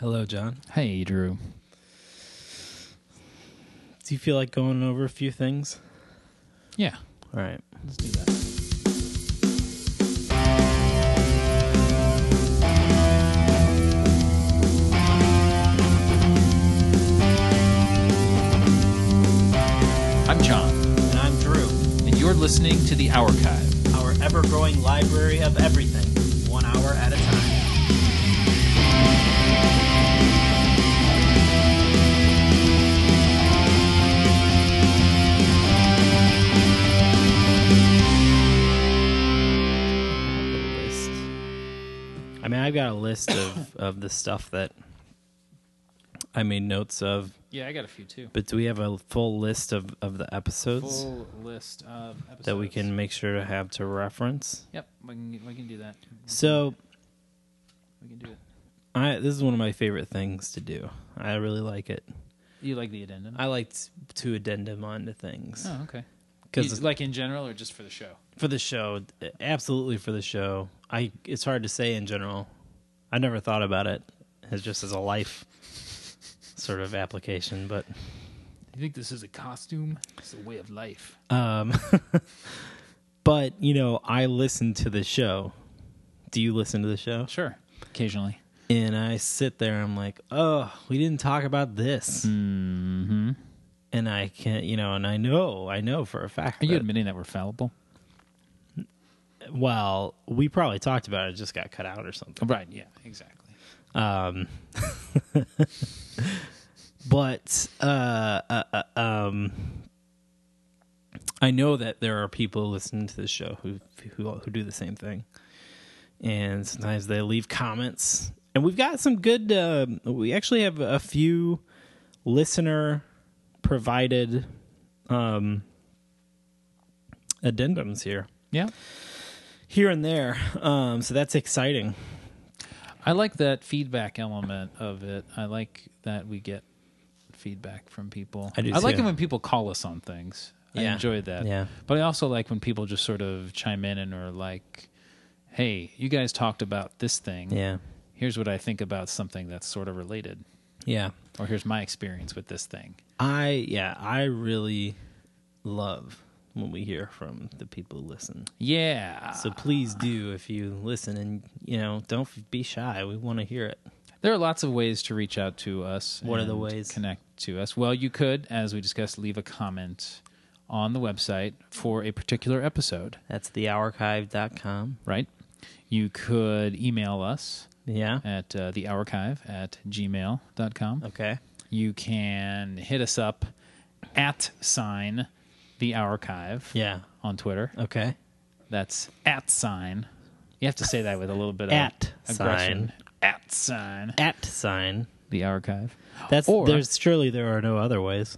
Hello, John. Hey, Drew. Do you feel like going over a few things? Yeah, All right. let's do that. I'm John, And I'm Drew, and you're listening to The Archive. our ever-growing library of everything, 1 hour at a time. I mean, I've got a list of the stuff that I made notes of, Yeah, I got a few too. but do we have a full list of the episodes Full list of episodes that we can make sure to have to reference? Yep, we can do that. So, We can do it. this is one of my favorite things to do. I really like it. You like the addendum? I like to addendum onto things. Oh, okay. Because Like in general or just for the show? for the show, absolutely for the show. It's hard to say in general. I never thought about it as a life sort of application, but You think this is a costume? It's a way of life. but I listen to the show. Do you listen to the show? Sure. Occasionally. And I sit there and I'm like, oh, we didn't talk about this. Mm-hmm. And I can't, and I know for a fact. Are you that, admitting that we're fallible? well, we probably talked about it. It just got cut out or something. Right, yeah, exactly. But I know that there are people listening to the show who do the same thing, and sometimes they leave comments. And we've got some good. We actually have a few listener provided addendums Yeah. here and there. So that's exciting. I like that feedback element of it. I like that we get feedback from people. I do like too. it when people call us on things. I Yeah. enjoy that. Yeah. But I also like when people just sort of chime in and are like, hey, you guys talked about this thing. Yeah. Here's what I think about something that's sort of related. Yeah. Or here's my experience with this thing. I really love when we hear from the people who listen. Yeah. So please do if you listen, and don't be shy. We want to hear it. There are lots of ways to reach out to us. What are the and ways? Connect to us. Well, you could, as we discussed, leave a comment on the website for a particular episode, That's thearchive.com. right? You could email us Yeah. at thearchive@gmail.com. Okay. You can hit us up at sign the archive Yeah. on Twitter. Okay. That's at sign. You have to say that with a little bit of At aggression. sign. At sign At sign. the archive. That's Or- surely there are no other ways.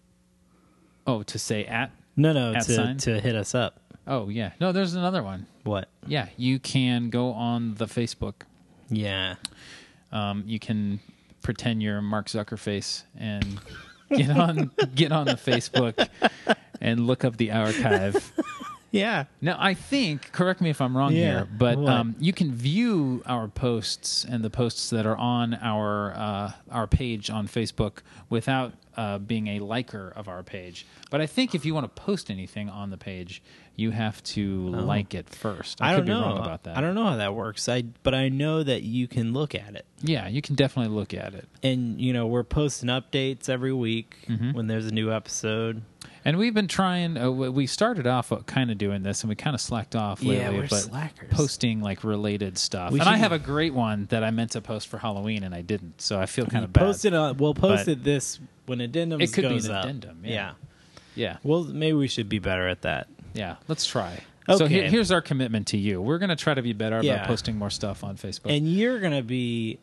Oh, to say at? No, At sign? to hit us up. Oh, yeah. No, there's another one. What? Yeah, you can go on the Facebook. Yeah. You can pretend you're Mark Zuckerface and get on the Facebook and look up the archive. Yeah. Now, I think, correct me if I'm wrong Yeah, here, but what? you can view our posts and the posts that are on our page on Facebook without being a liker of our page. But I think if you want to post anything on the page, you have to like it first. I don't could be know. wrong about that. I don't know how that works. But I know that you can look at it. Yeah, you can definitely look at it. And we're posting updates every week when there's a new episode. And we've been trying. We started off kind of doing this, and we kind of slacked off lately. Yeah, we're but slackers. posting like related stuff. We And I should- have a great one that I meant to post for Halloween, and I didn't. So I feel kind of We'll post But it this when addendums It could be goes an up. addendum, yeah. Yeah. Yeah, Well, maybe we should be better at that. yeah. Let's try. Okay. So here's our commitment to you. We're going to try to be better Yeah. about posting more stuff on Facebook. And you're gonna be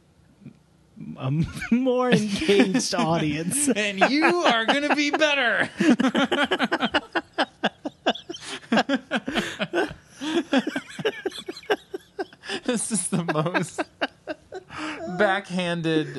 a more engaged audience. And you are going to be better. This is the most backhanded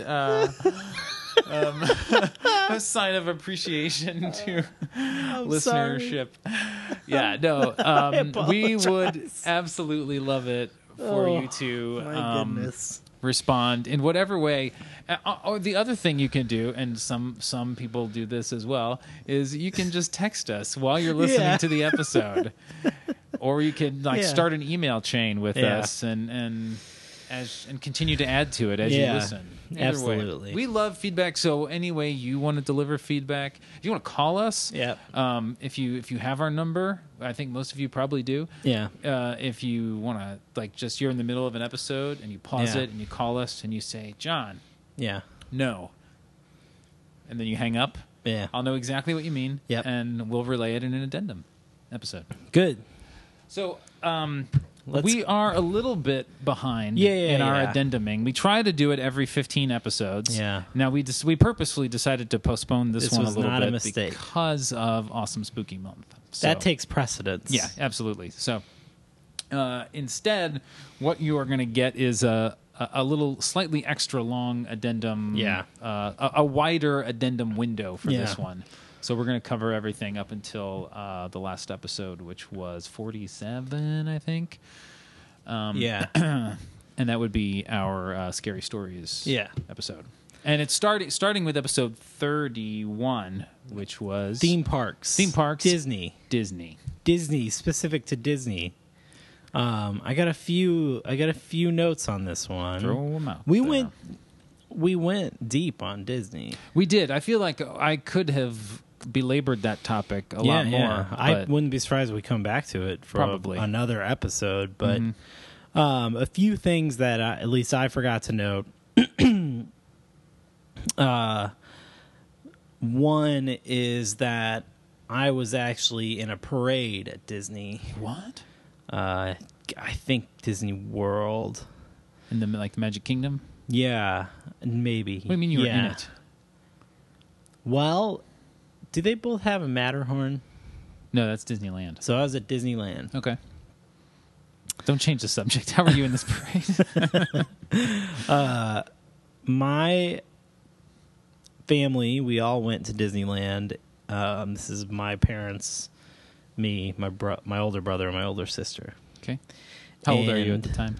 a sign of appreciation to listenership. Yeah, no, we would absolutely love it for you to My goodness. respond in whatever way. Or the other thing you can do, and some people do this as well, is you can just text us while you're listening to the episode, or you can start an email chain with us and continue to add to it as you listen. Either absolutely. way, we love feedback. So any way you want to deliver feedback, if you want to call us, if you have our number, I think most of you probably do. Yeah. If you want to just you're in the middle of an episode and you pause it and you call us and you say, John. Yeah. No. And then you hang up. Yeah. I'll know exactly what you mean. Yep. And we'll relay it in an addendum episode. Good. So we are a little bit behind in our addenduming. We try to do it every 15 episodes. Yeah. Now we purposefully decided to postpone this one a was little not bit a mistake. because of Awesome Spooky Month. So, That takes precedence. yeah, absolutely. So instead, what you are going to get is a little slightly extra long addendum. Yeah. A wider addendum window for Yeah. this one. So we're going to cover everything up until the last episode, which was 47, I think. Yeah. And that would be our Scary Stories Yeah. episode. And it's starting with episode 31, which was Theme parks. Disney. Disney, specific to Disney. I got a few notes on this one. Throw them out. We went deep on Disney. We did. I feel like I could have belabored that topic a lot more. I but wouldn't be surprised if we come back to it for Probably. another episode. But a few things that at least I forgot to note. One is that I was actually in a parade at Disney. What? I think Disney World. In the Magic Kingdom? Yeah, maybe. What do you mean you were in it? Well, do they both have a Matterhorn? No, that's Disneyland. So I was at Disneyland. Okay. Don't change the subject. How are you in this parade? My family, we all went to Disneyland. This is my parents, me, my older brother, and my older sister. Okay. How old are you at the time?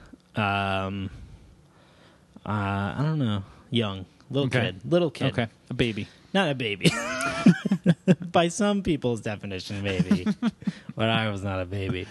I don't know. Young. Little kid. Okay. A baby. Not a baby. By some people's definition, maybe. But I was not a baby.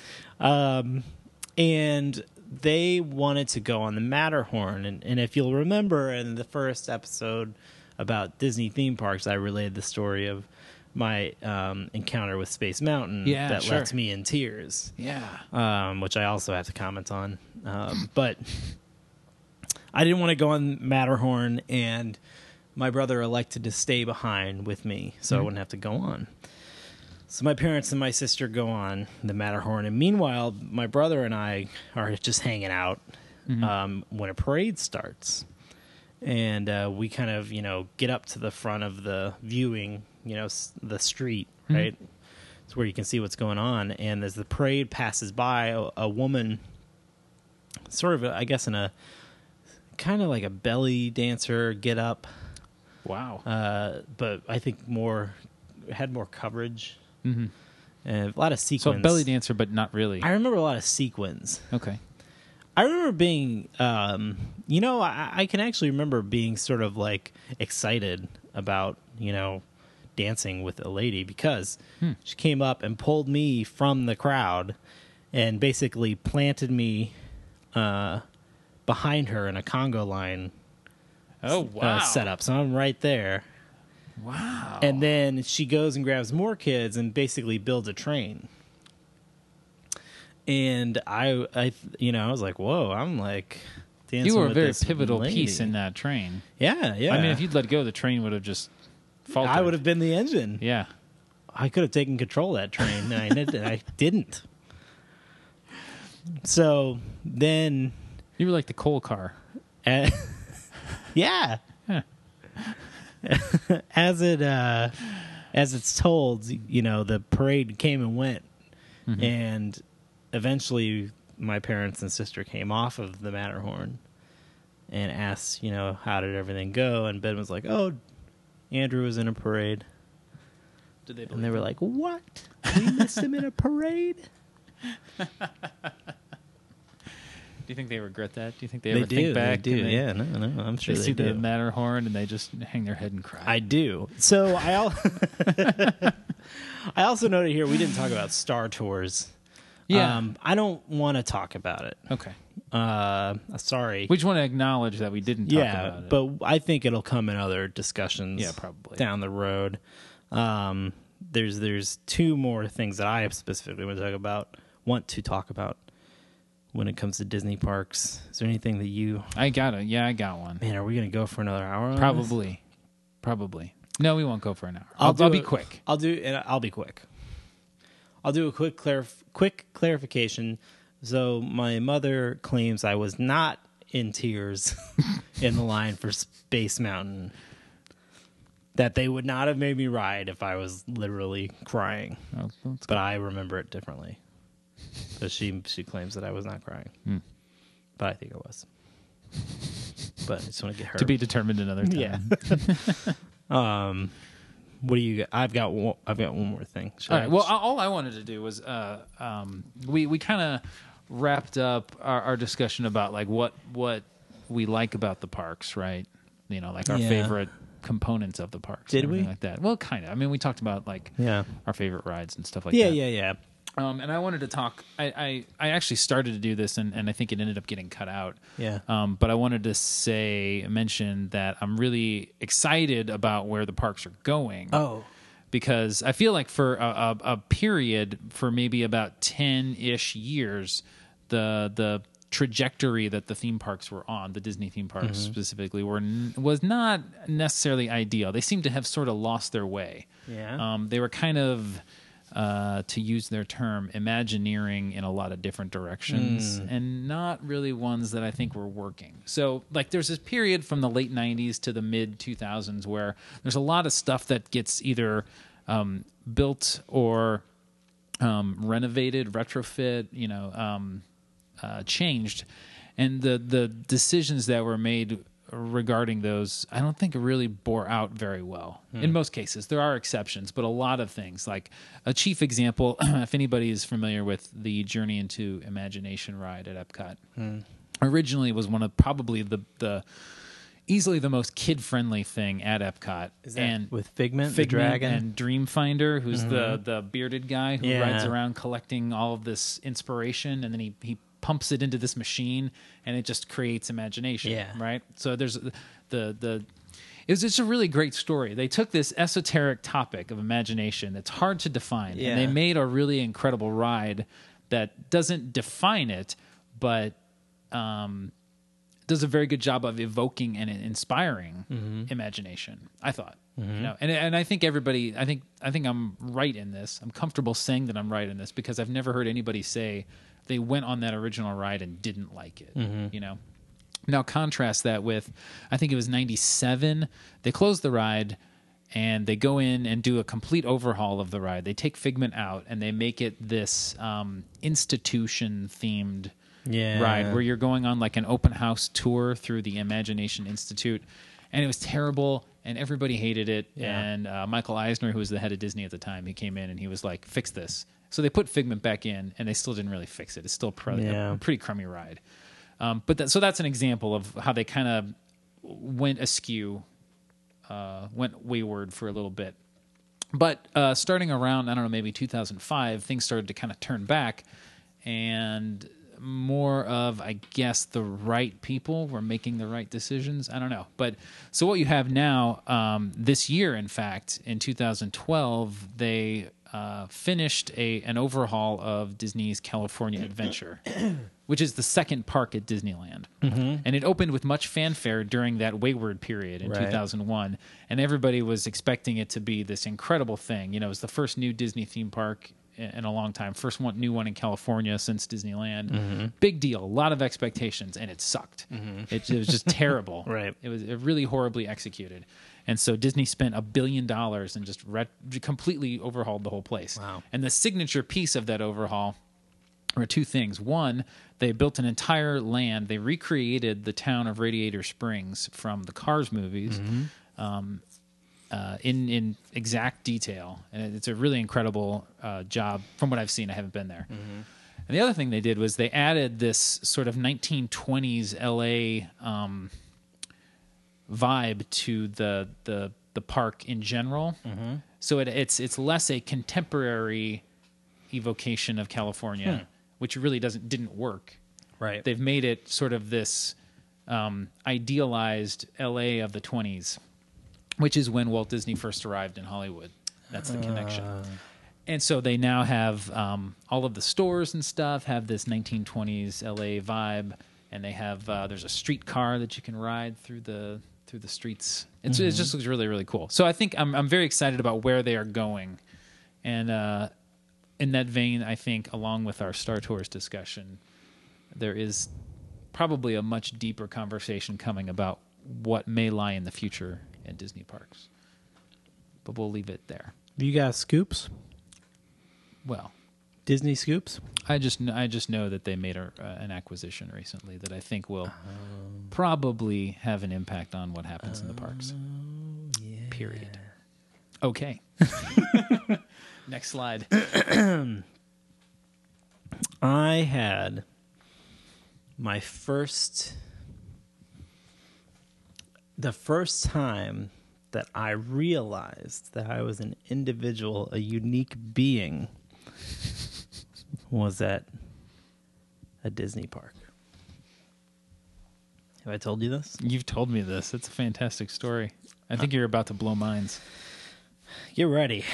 And they wanted to go on the Matterhorn. And if you'll remember in the first episode about Disney theme parks, I relayed the story of my encounter with Space Mountain that left me in tears. Yeah. Which I also have to comment on. But I didn't want to go on Matterhorn, and my brother elected to stay behind with me so I wouldn't have to go on. So my parents and my sister go on the Matterhorn, and meanwhile, my brother and I are just hanging out when a parade starts. And we kind of, get up to the front of the viewing, the street, right? It's where you can see what's going on. And as the parade passes by, a woman, sort of, I guess, in a kind of like a belly dancer get up. Wow. But I think had more coverage. And a lot of sequins. So belly dancer, but not really. I remember a lot of sequins. Okay. I remember being, I can actually remember being sort of like excited about, dancing with a lady because she came up and pulled me from the crowd and basically planted me behind her in a Congo line. Oh, wow. Setup. So I'm right there. Wow. And then she goes and grabs more kids and basically builds a train. And I was like, whoa, I'm like dancing You were a with very this pivotal lady. piece in that train. Yeah. I mean, if you'd let go, the train would have just faltered. I would have been the engine. Yeah. I could have taken control of that train, and I didn't. So then... You were like the coal car. Yeah. Yeah. As it's told, the parade came and went, and eventually my parents and sister came off of the Matterhorn and asked, how did everything go? And Ben was like, "Oh, Andrew was in a parade." Did they? And they were like, "What? We missed him in a parade?" you think they regret that? Do you think they They ever do. think back? They do. and Yeah. No. I'm sure They they see do. the Matterhorn and they just hang their head and cry. I do. So I also noted here we didn't talk about Star Tours. Yeah. I don't want to talk about it. Okay. Sorry. We just want to acknowledge that we didn't talk about it. but I think it'll come in other discussions. Yeah, probably. down the road. There's two more things that I specifically want to talk about when it comes to Disney parks. Is there anything that you? I got one. Man, are we gonna go for another hour? On Probably. No, we won't go for an hour. I'll I'll be quick. I'll be quick. I'll do a quick clarification. So my mother claims I was not in tears in the line for Space Mountain. That they would not have made me ride if I was literally crying. Oh, that's But I remember it differently. So she claims that I was not crying. But I think I was. But I just want to get her. to be determined another time. Yeah. What do you got? I've got one more thing. All right. Well, all I wanted to do was we kind of wrapped up our discussion about like what we like about the parks, right? You know, like our favorite components of the parks. Did and everything we? like that? Well, kind of. I mean, we talked about like our favorite rides and stuff like that. Yeah. And I wanted to talk. I actually started to do this, and I think it ended up getting cut out. Yeah. But I wanted to mention that I'm really excited about where the parks are going. Oh. Because I feel like for a period for maybe about 10-ish years, the trajectory that the theme parks were on, the Disney theme parks specifically, was not necessarily ideal. They seemed to have sort of lost their way. Yeah. They were kind of, to use their term, Imagineering in a lot of different directions, and not really ones that I think were working. So, like, there's this period from the late 90s to the mid 2000s where there's a lot of stuff that gets either built or renovated, retrofit, changed, and the decisions that were made regarding those, I don't think it really bore out very well. In most cases, there are exceptions, but a lot of things, like a chief example, if anybody is familiar with the Journey into Imagination ride at Epcot, originally was one of probably the easily the most kid-friendly thing at Epcot. Is that and with Figment the dragon? and Dreamfinder, who's the bearded guy who Yeah. rides around collecting all of this inspiration, and then he pumps it into this machine, and it just creates imagination. Yeah. Right. So there's it's a really great story. They took this esoteric topic of imagination that's hard to define, Yeah. and they made a really incredible ride that doesn't define it, but does a very good job of evoking and inspiring imagination, I thought. And I think everybody, I think I'm right in this. I'm comfortable saying that I'm right in this because I've never heard anybody say they went on that original ride and didn't like it. Now contrast that with, I think it was 97. They closed the ride and they go in and do a complete overhaul of the ride. They take Figment out and they make it this institution themed ride where you're going on like an open house tour through the Imagination Institute, and it was terrible and everybody hated it. And Michael Eisner, who was the head of Disney at the time, he came in and he was like, fix this. So they put Figment back in and they still didn't really fix it. It's still a pretty crummy ride. So that's an example of how they kind of went askew, went wayward for a little bit. But starting around, I don't know, maybe 2005, things started to kind of turn back, and more of, I guess, the right people were making the right decisions. I don't know. But so what you have now, this year, in fact, in 2012, they finished an overhaul of Disney's California Adventure, which is the second park at Disneyland. And it opened with much fanfare during that wayward period in 2001. And everybody was expecting it to be this incredible thing. It was the first new Disney theme park in a long time. First new one in California since Disneyland. Big deal. A lot of expectations, and it sucked. It was just terrible. Right. It was really horribly executed. And so Disney spent $1 billion and just completely overhauled the whole place. Wow. And the signature piece of that overhaul were two things. One, they built an entire land. They recreated the town of Radiator Springs from the Cars movies in exact detail. And it's a really incredible job. From what I've seen, I haven't been there. And the other thing they did was they added this sort of 1920s LA vibe to the park in general. Mm-hmm. So it's less a contemporary evocation of California, which really didn't work. Right. They've made it sort of this idealized LA of the 20s, which is when Walt Disney first arrived in Hollywood. That's the connection. And so they now have all of the stores and stuff have this 1920s LA vibe, and they have there's a streetcar that you can ride through the streets. It just looks really, really cool. So I think I'm very excited about where they are going, and in that vein, I think along with our Star Tours discussion, there is probably a much deeper conversation coming about what may lie in the future in Disney parks. But we'll leave it there. You got scoops? Well, Disney scoops? I just know that they made an acquisition recently that I think will probably have an impact on what happens in the parks. Yeah. Period. Okay. Next slide. I had the first time that I realized that I was an individual, a unique being, was at a Disney park. Have I told you this? You've told me this. It's a fantastic story. I think you're about to blow minds. Get ready.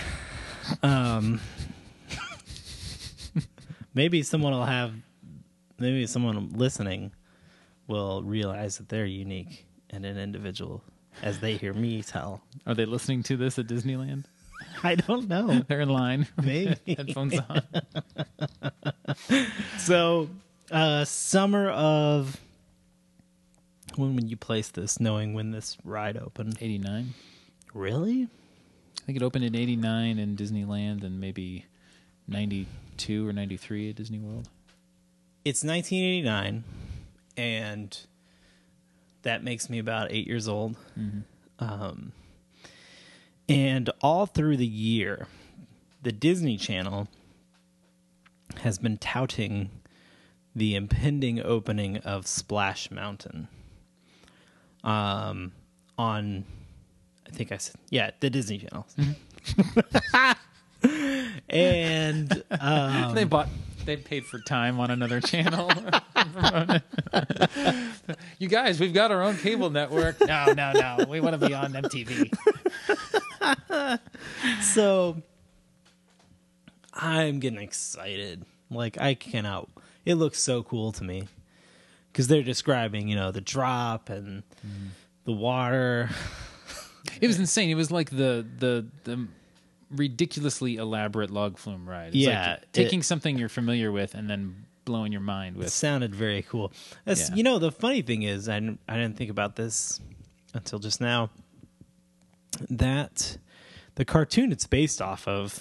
Maybe someone listening will realize that they're unique and an individual as they hear me tell. Are they listening to this at Disneyland? I don't know. They're in line. Maybe. Headphones on. So, summer of... When would you place this, knowing when this ride opened? 89. Really? I think it opened in 89 in Disneyland and maybe 92 or 93 at Disney World. It's 1989, and that makes me about 8 years old. Mm-hmm. And all through the year, the Disney Channel has been touting the impending opening of Splash Mountain. On, I think I said, the Disney Channel. And they paid for time on another channel. You guys, we've got our own cable network. No. We want to be on MTV. So I'm getting excited. Like, I cannot. It looks so cool to me because they're describing, the drop and the water. It was insane. It was like the ridiculously elaborate log flume ride. It's like taking something you're familiar with and then blowing your mind with. It sounded very cool. The funny thing is, I didn't think about this until just now, that the cartoon it's based off of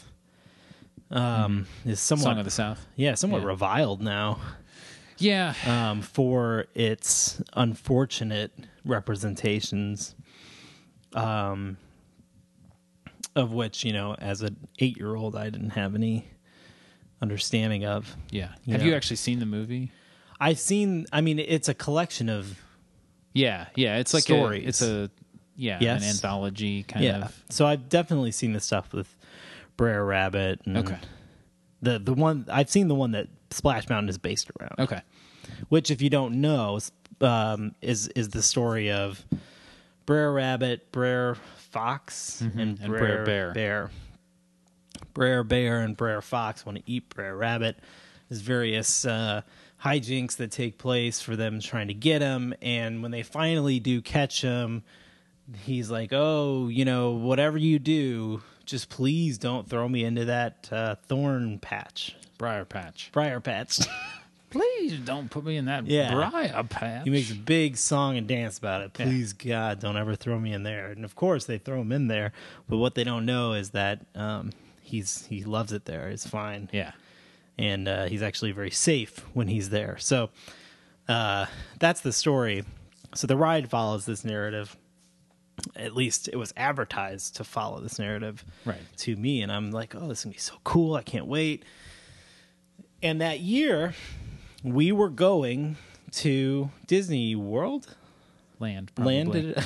is somewhat Song of the South. Yeah, somewhat reviled now. Yeah. For its unfortunate representations, of which, as an 8-year-old, I didn't have any understanding of. Yeah. Have you actually seen the movie? It's a collection of it's like stories. An anthology kind of. So I've definitely seen the stuff with Brer Rabbit. And okay. The one I've seen, the one that Splash Mountain is based around. Okay. Which, if you don't know, is the story of Brer Rabbit, Brer Fox, and Brer Bear. Brer Bear and Brer Fox want to eat Brer Rabbit. There's various hijinks that take place for them trying to get him, and when they finally do catch him, he's like, "Oh, whatever you do, just please don't throw me into that Briar patch. Please don't put me in that briar patch." He makes a big song and dance about it. Please, God, don't ever throw me in there. And of course, they throw him in there. But what they don't know is that he loves it there. It's fine. Yeah. And he's actually very safe when he's there. So that's the story. So the ride follows this narrative. At least it was advertised to follow this narrative right. to me. And I'm like, oh, this is going to be so cool. I can't wait. And that year, we were going to Disney World. Land, probably. Landed.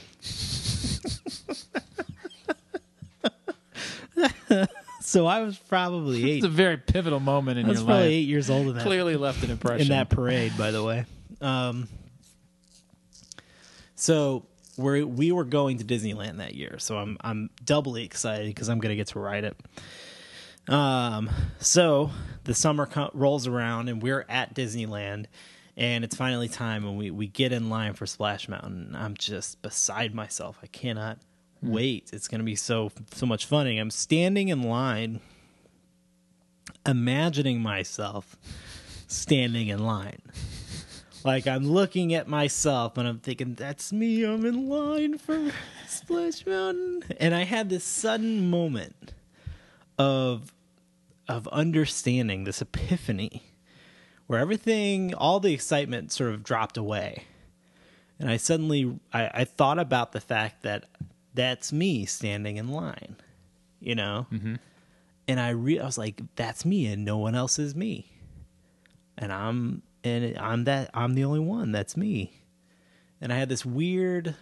So I was probably 8. It's a very pivotal moment in I was your probably life. 8 years old in that. Clearly left an impression. In that parade, by the way. So we were going to Disneyland that year, so I'm doubly excited because I'm gonna get to ride it. So the summer rolls around and we're at Disneyland, and it's finally time, and we get in line for Splash Mountain. I'm just beside myself. I cannot wait. It's gonna be so much fun. And I'm standing in line, imagining myself standing in line. Like, I'm looking at myself and I'm thinking, that's me. I'm in line for Splash Mountain. And I had this sudden moment of understanding, this epiphany, where everything, all the excitement sort of dropped away. And I suddenly, I thought about the fact that that's me standing in line, you know? Mm-hmm. And I was like, that's me and no one else is me. And I'm the only one. That's me. And I had this weird,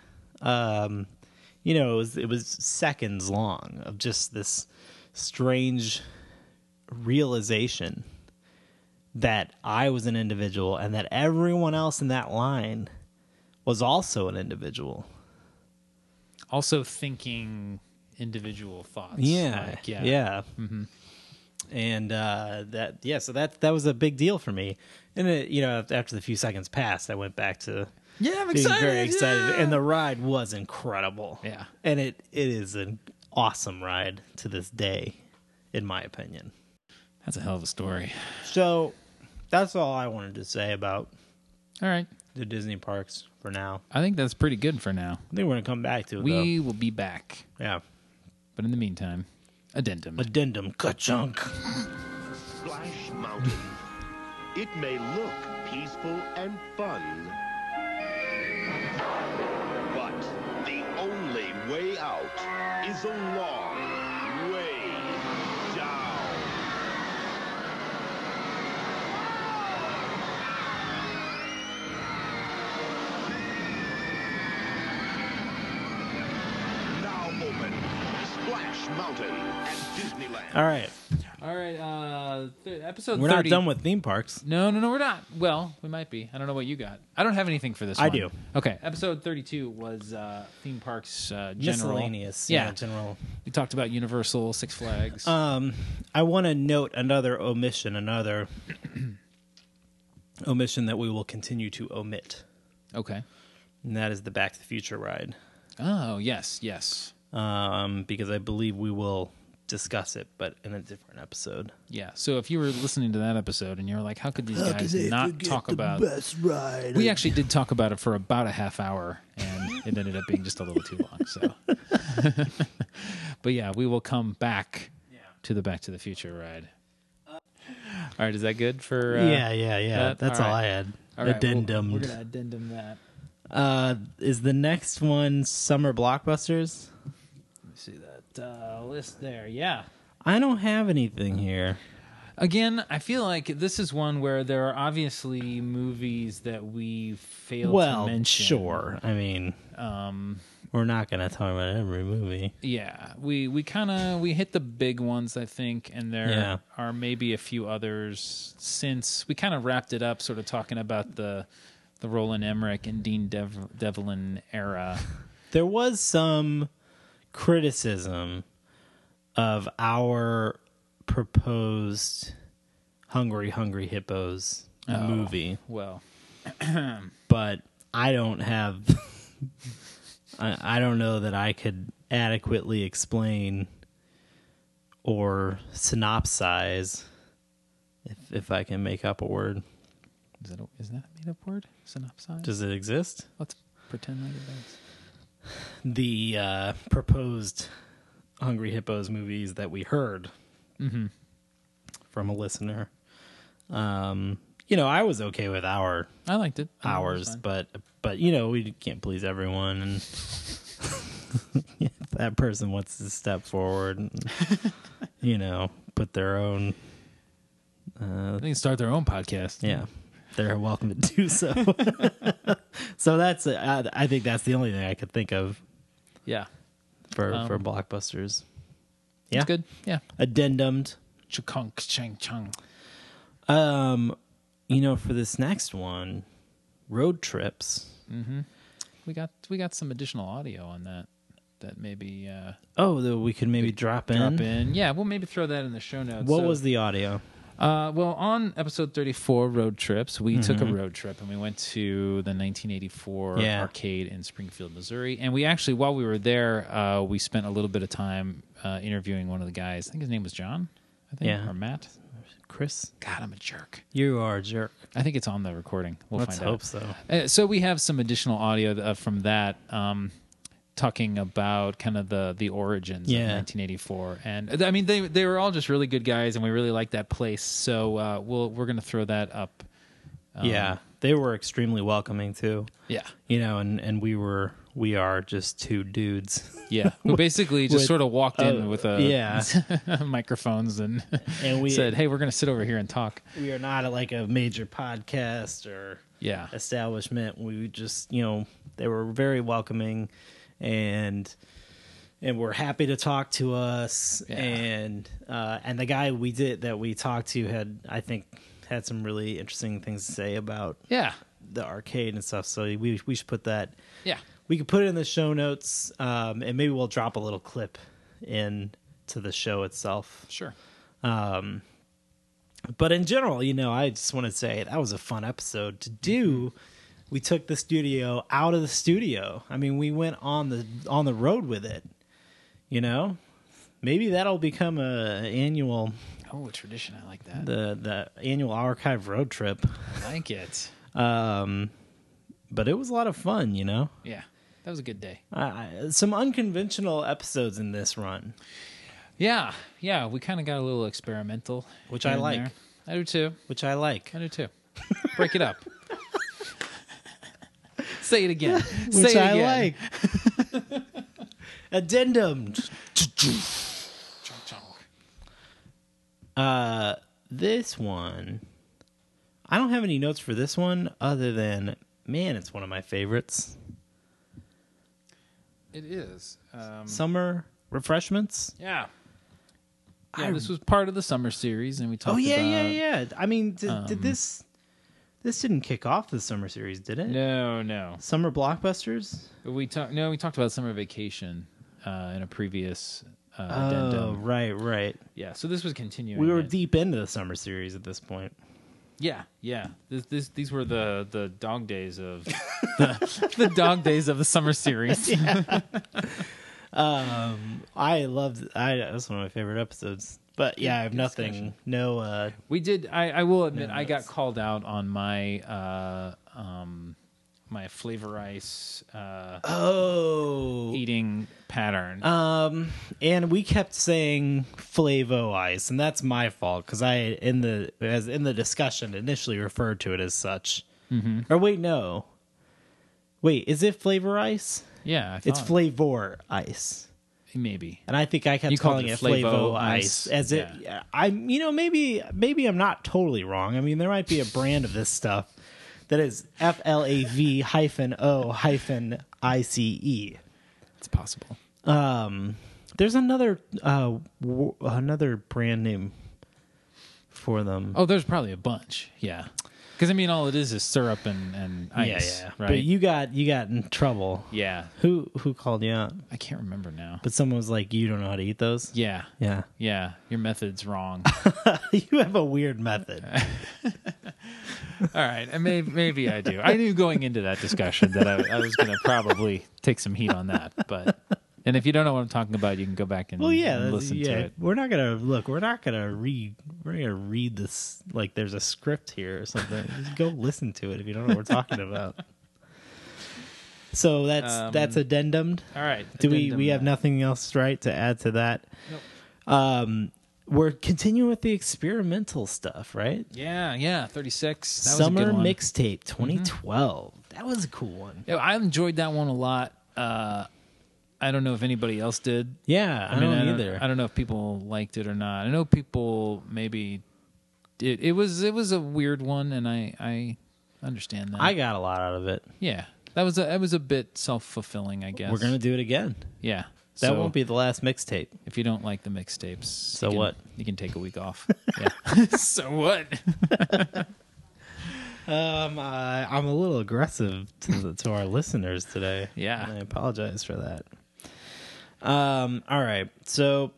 it was seconds long of just this strange realization that I was an individual and that everyone else in that line was also an individual. Also thinking individual thoughts. Yeah. Yeah. Mm-hmm. And so that was a big deal for me. And after the few seconds passed, I went back to I'm being very excited. Yeah. And the ride was incredible. Yeah. And it is an awesome ride to this day, in my opinion. That's a hell of a story. So that's all I wanted to say about All right. the Disney parks for now. I think that's pretty good for now. I think we're going to come back to it, We will be back. though. Yeah. But in the meantime, addendum. Addendum. Ka-chunk. Splash Mountain. It may look peaceful and fun, but the only way out is a long way down. Now open Splash Mountain at Disneyland. All right. All right. Episode 30. We're not done with theme parks. No, we're not. Well, we might be. I don't know what you got. I don't have anything for this I one. do. Okay. Episode 32 was theme parks general. Miscellaneous. Yeah. General. We talked about Universal, Six Flags. I want to note another omission that we will continue to omit, okay. and that is the Back to the Future ride, Oh, yes. because I believe we will discuss it, but in a different episode. Yeah. So if you were listening to that episode and you're like, how could these guys not talk about... best ride? We actually did talk about it for about a half hour, and it ended up being just a little too long. So, but yeah, we will come back to the Back to the Future ride. All right, is that good for? Yeah. That's all I had. All right, Addendum. we're gonna addendum that. Is the next one summer blockbusters? Let me see that list there. Yeah. I don't have anything here. Again, I feel like this is one where there are obviously movies that we failed Well, to mention. sure. I mean, we're not going to talk about every movie. Yeah, we hit the big ones, I think, and there are maybe a few others since we kind of wrapped it up, sort of talking about the Roland Emmerich and Dean Devlin era. There was some criticism of our proposed Hungry Hippos movie, Well, but I don't have. I don't know that I could adequately explain or synopsize, if I can make up a word. is that a made-up word? Synopsize? Does it exist? Let's pretend like it does. The proposed Hungry Hippos movies that we heard from a listener. I was okay with I liked it. ours, but we can't please everyone, and if that person wants to step forward and put their own They can start their own podcast. Yeah, they're welcome to do so. So that's I think that's the only thing I could think of Yeah. for blockbusters. Yeah, That's good. Yeah. Addendummed. Chukunk chang chung. For this next one, road trips. We got some additional audio on that maybe That we could maybe drop in. Yeah, we'll maybe throw that in the show notes. What was the audio? Well, on episode 34, Road Trips, we took a road trip and we went to the 1984 arcade in Springfield, Missouri. And we actually, while we were there, we spent a little bit of time interviewing one of the guys. I think his name was John, or Matt. Chris? God, I'm a jerk. You are a jerk. I think it's on the recording. Let's find hope out. so. So we have some additional audio from that, talking about kind of the origins of 1984. And I mean, they were all just really good guys, and we really liked that place. So we're going to throw that up. They were extremely welcoming too. Yeah. And we are just two dudes. Yeah, who basically just sort of walked in with microphones and we said, "Hey, we're going to sit over here and talk." We are not like a major podcast or establishment. We just, they were very welcoming, and we're happy to talk to us. Yeah. And the guy we talked to had some really interesting things to say about the arcade and stuff. So we should put that. Yeah. We could put it in the show notes, and maybe we'll drop a little clip in to the show itself. Sure. But in general, I just want to say that was a fun episode to do. We took the studio out of the studio. I mean, we went on the road with it. Maybe that'll become a annual. Oh, a tradition. I like that. The annual archive road trip. I like it. But it was a lot of fun. Yeah. That was a good day. Some unconventional episodes in this run. Yeah, we kind of got a little experimental, which I like. There. I do too. Which I like. I do too. Break it up. Say it again. Which I like. Addendum. This one, I don't have any notes for this one other than, man, it's one of my favorites. It is. Summer refreshments. Yeah. Yeah, this was part of the summer series, and we talked about... yeah. I mean, did this didn't kick off the summer series, did it? No. Summer blockbusters? We talked about Summer Vacation in a previous addendum. Right. Yeah, so this was continuing. We were deep into the summer series at this point. Yeah. These were the dog days of the dog days of the summer series. Yeah. I loved it. That's one of my favorite episodes. But yeah, I have nothing. No. We did. I will admit, I got called out on my my Flavor Ice eating pattern. And we kept saying Flavo Ice, and that's my fault because I in the discussion initially referred to it as such. Or wait, is it Flavor Ice? Yeah, it's Flavor Ice. Maybe. And I think I kept calling it Flavo Ice as it. Maybe I'm not totally wrong. I mean, there might be a brand of this stuff that is FLAV-O-ICE. It's possible. There's another brand name for them. Oh, there's probably a bunch. Yeah. Because I mean, all it is syrup and ice. Yeah. Right? But you got in trouble. Yeah. Who called you out? I can't remember now. But someone was like, "You don't know how to eat those." Yeah. Yeah. Your method's wrong. You have a weird method. All right, and maybe I do. I knew going into that discussion that I was going to probably take some heat on that, but. And if you don't know what I'm talking about, you can go back and, and listen to it. We're not gonna read. We're gonna read this like there's a script here or something. Just go listen to it if you don't know what we're talking about. So that's addendum. All right. Do we have nothing else to add to that? Nope. We're continuing with the experimental stuff, right? Yeah. 36. That Summer was a good one. Mixtape 2012. That was a cool one. Yeah, I enjoyed that one a lot. I don't know if anybody else did. Yeah, I don't either. I don't know if people liked it or not. I know people maybe it was a weird one, and I understand that. I got a lot out of it. Yeah, that was a bit self-fulfilling, I guess. We're gonna do it again. Yeah. That So, won't be the last mixtape. if you don't like the mixtapes. So you can- what? You can take a week off. Yeah. So what? I'm a little aggressive to our listeners today. Yeah. And I apologize for that. All right. So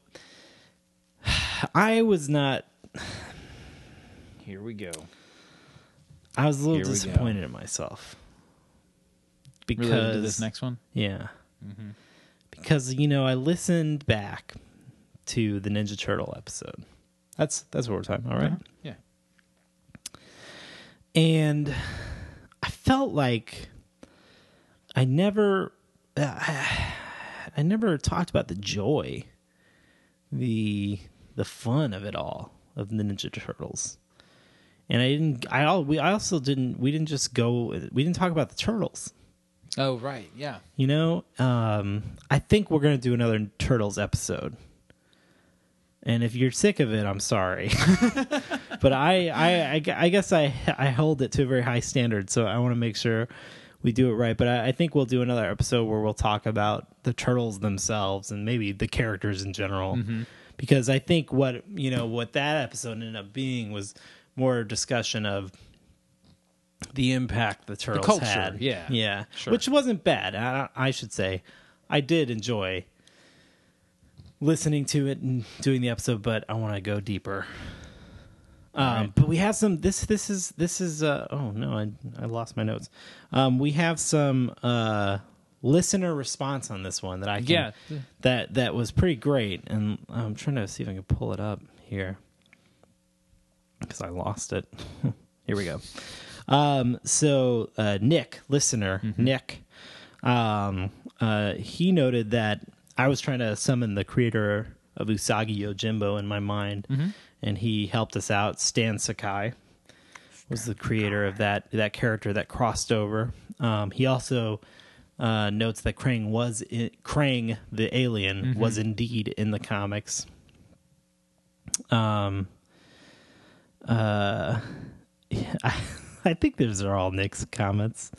I was not. Here we go. I was a little Here we go. disappointed in myself because Related to this next one? yeah, because I listened back to the Ninja Turtle episode. That's what we're talking about, right? Yeah. And I felt like I never talked about the joy, the fun of it all, of the Ninja Turtles. And we didn't talk about the turtles. Oh, right. Yeah. I think we're going to do another Turtles episode. And if you're sick of it, I'm sorry. But I guess I hold it to a very high standard, so I want to make sure we do it right. But I think we'll do another episode where we'll talk about the Turtles themselves and maybe the characters in general. Mm-hmm. Because I think what that episode ended up being was more a discussion of the impact the Turtles culture, had. yeah. Sure. Which wasn't bad. I should say I did enjoy listening to it and doing the episode, but I want to go deeper. Right. But we have some. This is. Oh no, I lost my notes. We have some listener response on this one that I can. Yeah. That was pretty great, and I'm trying to see if I can pull it up here because I lost it. Here we go. So Nick, listener Nick, he noted that I was trying to summon the creator of Usagi Yojimbo in my mind, and he helped us out. Stan Sakai was the creator of that character that crossed over. He also notes that Krang the alien was indeed in the comics. I think those are all Nick's comments.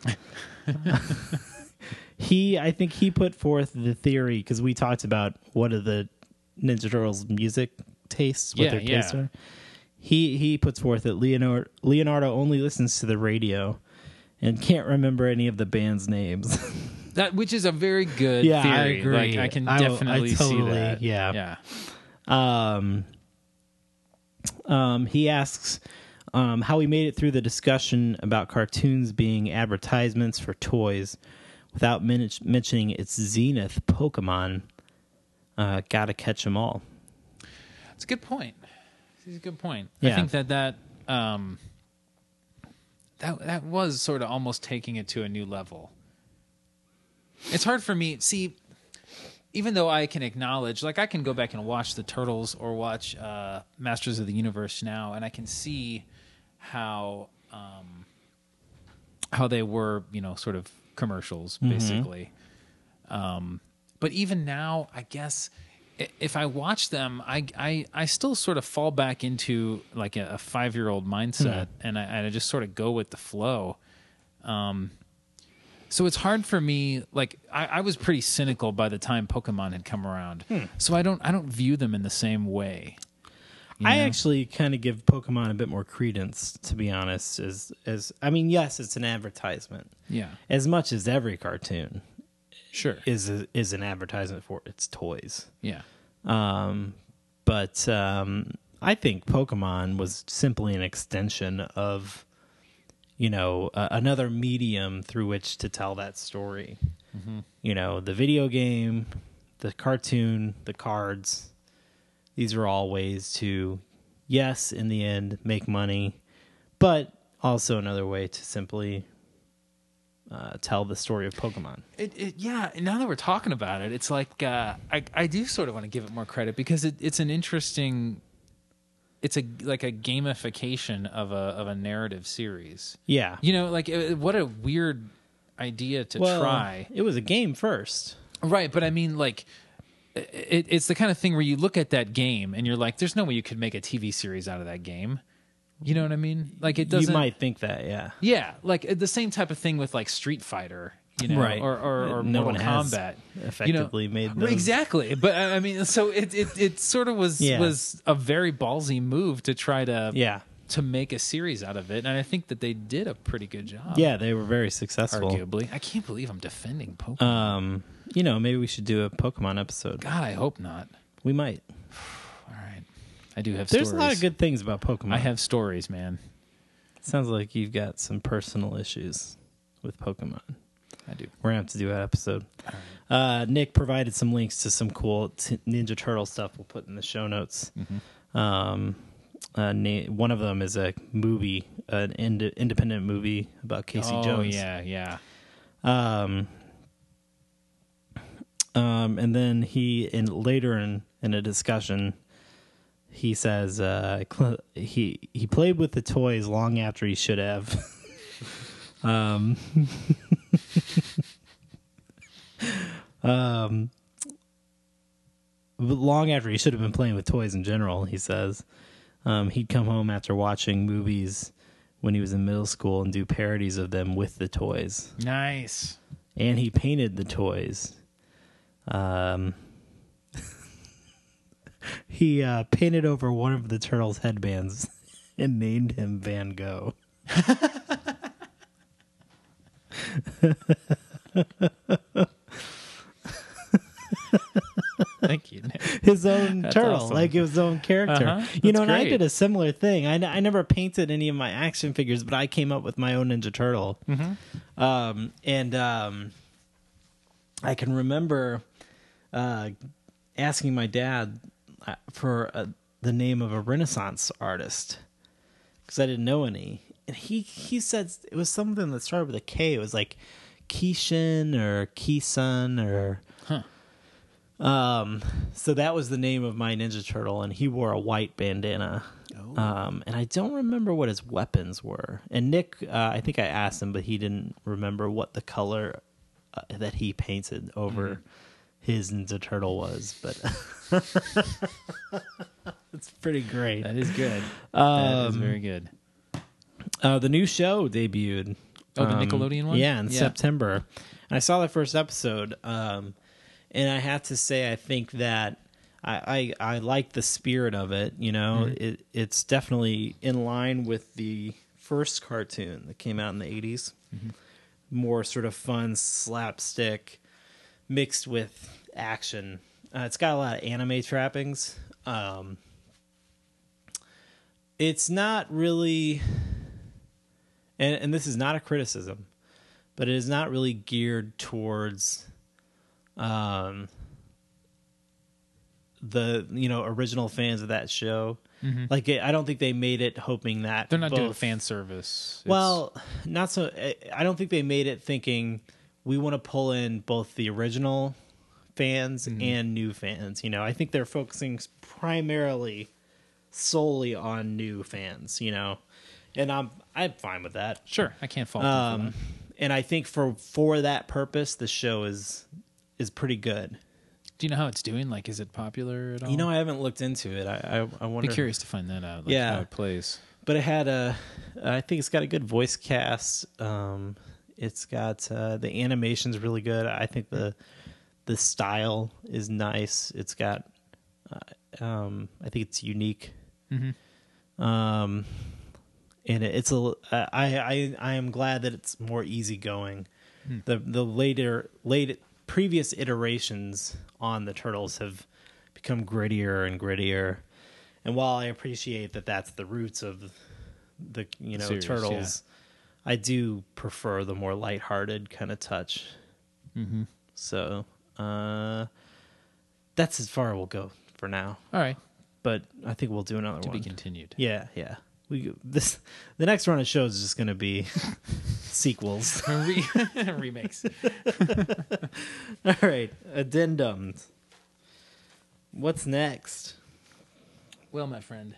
I think he put forth the theory because we talked about what are the Ninja Turtles music tastes, what their tastes are. He puts forth that Leonardo only listens to the radio and can't remember any of the band's names. Which is a very good Yeah, theory. I agree. Like, I can I definitely see totally- that. yeah. Yeah. He asks how we made it through the discussion about cartoons being advertisements for toys without mentioning its zenith, Pokemon. Gotta catch 'em all. It's a good point. It's a good point. Yeah. I think that was sort of almost taking it to a new level. It's hard for me. See, even though I can acknowledge, like I can go back and watch the Turtles or watch Masters of the Universe now, and I can see how they were, sort of commercials, basically. But even now, I guess if I watch them, I still sort of fall back into like a 5-year-old mindset, and I just sort of go with the flow. So it's hard for me. Like I was pretty cynical by the time Pokemon had come around, so I don't view them in the same way. I actually kind of give Pokemon a bit more credence, to be honest. As I mean, yes, it's an advertisement. Yeah, As much as every cartoon sure. is an advertisement for its toys. Yeah, But I think Pokemon was simply an extension of, another medium through which to tell that story. The video game, the cartoon, the cards. These are all ways to, yes, in the end, make money, but also another way to simply tell the story of Pokemon. Yeah. Now that we're talking about it, it's like I do sort of want to give it more credit because it's an interesting. It's like a gamification of a narrative series. Yeah. What a weird idea to try. It was a game first. Right, but I mean, like, it's the kind of thing where you look at that game and you're like, there's no way you could make a TV series out of that game. You know what I mean? Like it doesn't. You might think that, yeah. Yeah, like the same type of thing with like Street Fighter, you know, Right. or No Mortal one has Kombat. effectively made those. Exactly, but I mean, so it sort of was Yeah. was a very ballsy move to try to Yeah. to make a series out of it, and I think that they did a pretty good job. Yeah, they were very successful. Arguably, I can't believe I'm defending Pokemon. Maybe we should do a Pokemon episode. God, I hope not. We might. All right, I do have. There's stories. a lot of good things about Pokemon. I have stories, man. Sounds like you've got some personal issues with Pokemon. I do. We're going to have to do an episode. Nick provided some links to some cool Ninja Turtle stuff we'll put in the show notes. One of them is a movie, an independent movie about Casey Jones. Oh, yeah. And then later in a discussion, he says he played with the toys long after he should have. Long after he should have been playing with toys in general, he says. He'd come home after watching movies when he was in middle school and do parodies of them with the toys. Nice. And he painted the toys. He painted over one of the turtles' headbands and named him Van Gogh. Thank you, Nick. His own That's turtle, awesome. like his own character. Uh-huh. You know, That's and I great. did a similar thing. I never painted any of my action figures, but I came up with my own Ninja Turtle. I can remember asking my dad for the name of a Renaissance artist because I didn't know any. And he said it was something that started with a K. It was like Keishin or Keesun or... So that was the name of my Ninja Turtle, and he wore a white bandana. And I don't remember what his weapons were. And Nick, I think I asked him, but he didn't remember what the color that he painted over his Ninja Turtle was. But it's pretty great. That is good. That is very good. The new show debuted. Oh, the Nickelodeon one? Yeah, in September. And I saw the first episode. And I have to say, I think that I like the spirit of it. You know, it's definitely in line with the first cartoon that came out in the 80s. More sort of fun slapstick mixed with action. It's got a lot of anime trappings. It's not really, and this is not a criticism, but it is not really geared towards the original fans of that show. Like I don't think they made it hoping that They're not doing both- fan service. Well, not so. I don't think they made it thinking we want to pull in both the original fans and new fans. You know, I think they're focusing primarily solely on new fans. You know, and I'm fine with that. Sure, I can't fault them for that. And I think for that purpose, the show is pretty good. Do you know how it's doing? Like, is it popular at all? You know, I haven't looked into it. I wonder. be curious to find that out. Like Yeah. how it plays. But it had I think it's got a good voice cast. It's got the animation's really good. I think the style is nice. It's got I think it's unique. And it's I am glad that it's more easygoing. The previous iterations on the Turtles have become grittier and grittier. And while I appreciate that that's the roots of the Series, Turtles, I do prefer the more lighthearted kind of touch. So that's as far we'll go for now. All right, But I think we'll do another to one. be continued. Yeah. The next run of shows is just going to be sequels. Remakes. All right, addendums. What's next? Well, my friend,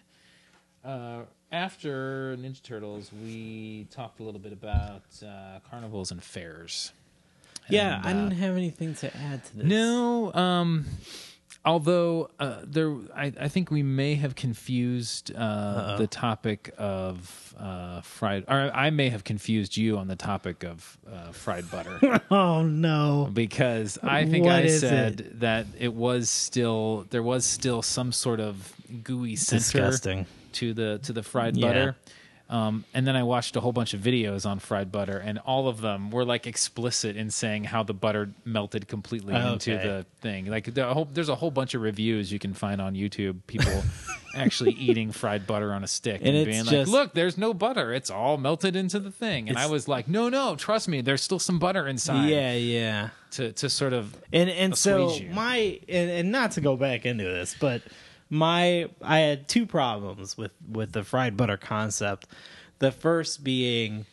after Ninja Turtles, we talked a little bit about carnivals and fairs. Yeah, And, I didn't have anything to add to this. No, Although I think we may have confused the topic of fried, or I may have confused you on the topic of fried butter. Oh no! Because I think What I is said that there was still some sort of gooey center Disgusting. to the fried Yeah. butter. And then I watched a whole bunch of videos on fried butter, and all of them were like explicit in saying how the butter melted completely into Okay. the thing. Like there's a whole bunch of reviews you can find on YouTube. People actually eating fried butter on a stick And it's being just- like, "Look, there's no butter; it's all melted into the thing." And I was like, "No, trust me, there's still some butter inside." Yeah. To sort of And so assuage you. and not to go back into this, but I had two problems with the fried butter concept. The first being,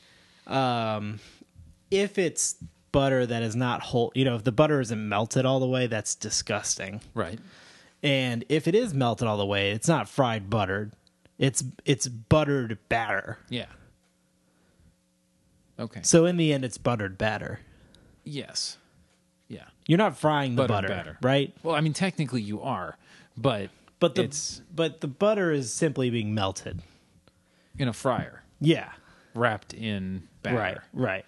if it's butter that is not whole, if the butter isn't melted all the way, that's disgusting. right. And if it is melted all the way, it's not fried buttered. It's buttered batter. Yeah. Okay. So in the end, it's buttered batter. Yes. Yeah. You're not frying the Buttered butter, batter. right? Well, I mean, technically you are, but But it's the butter is simply being melted. in a fryer, Yeah. wrapped in batter. Right.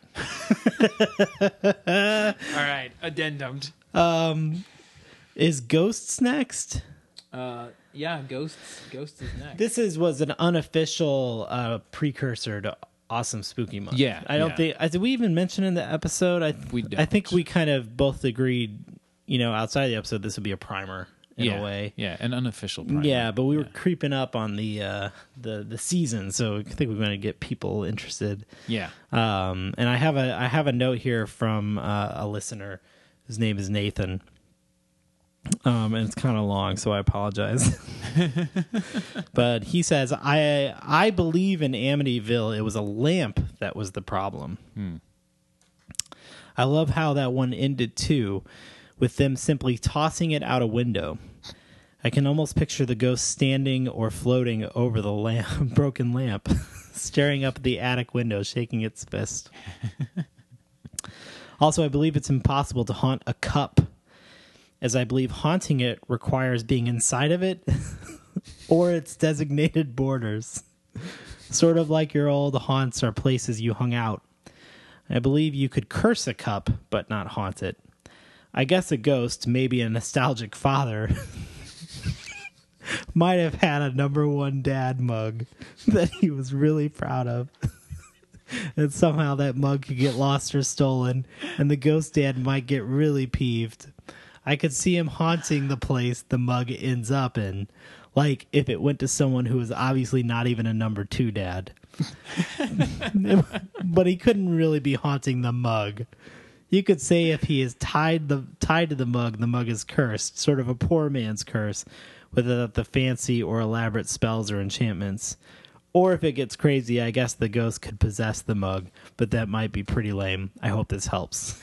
All right. Addendum. Is Ghosts next? Yeah. Ghosts is next. This was an unofficial precursor to Awesome Spooky Month. Yeah, I don't yeah. think. Did we even mention in the episode? We I think don't. we kind of both agreed. Outside the episode, this would be a primer in a way. Yeah, an unofficial primer. Yeah, but we were creeping up on the season, so I think we're going to get people interested. Yeah. And I have a note here from a listener. His name is Nathan. And it's kind of long, so I apologize. But he says, I believe in Amityville it was a lamp that was the problem. I love how that one ended too, with them simply tossing it out a window. I can almost picture the ghost standing or floating over the broken lamp, staring up at the attic window, shaking its fist. Also, I believe it's impossible to haunt a cup, as I believe haunting it requires being inside of it or its designated borders. Sort of like your old haunts are places you hung out. I believe you could curse a cup, but not haunt it. I guess a ghost, maybe a nostalgic father, might have had a #1 dad mug that he was really proud of. And somehow that mug could get lost or stolen, and the ghost dad might get really peeved. I could see him haunting the place the mug ends up in, like if it went to someone who was obviously not even a #2 dad. But he couldn't really be haunting the mug. You could say if he is tied to the mug is cursed, sort of a poor man's curse, without the fancy or elaborate spells or enchantments. Or if it gets crazy, I guess the ghost could possess the mug, but that might be pretty lame. I hope this helps.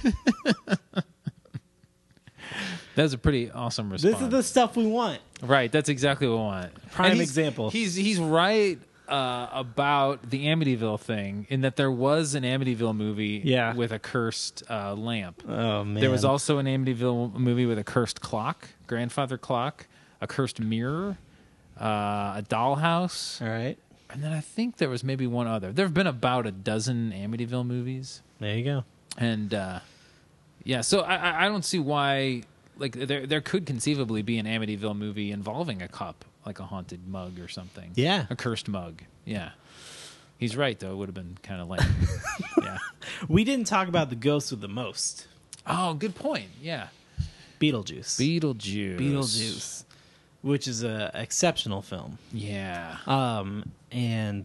That's a pretty awesome response. This is the stuff we want. Right, that's exactly what I want. Prime And he's- example. He's right about the Amityville thing, in that there was an Amityville movie Yeah. with a cursed lamp. Oh, man. There was also an Amityville movie with a cursed clock, grandfather clock, a cursed mirror, a dollhouse, All right. and then I think there was maybe one other. There have been about a dozen Amityville movies. There you go. And yeah, so I don't see why. Like there could conceivably be an Amityville movie involving a cup, like a haunted mug or something. Yeah. A cursed mug. Yeah. He's right though. It would have been kind of lame. Yeah. We didn't talk about the ghost with the most. Oh, good point. Yeah. Beetlejuice. Beetlejuice. Which is a exceptional film. Yeah. And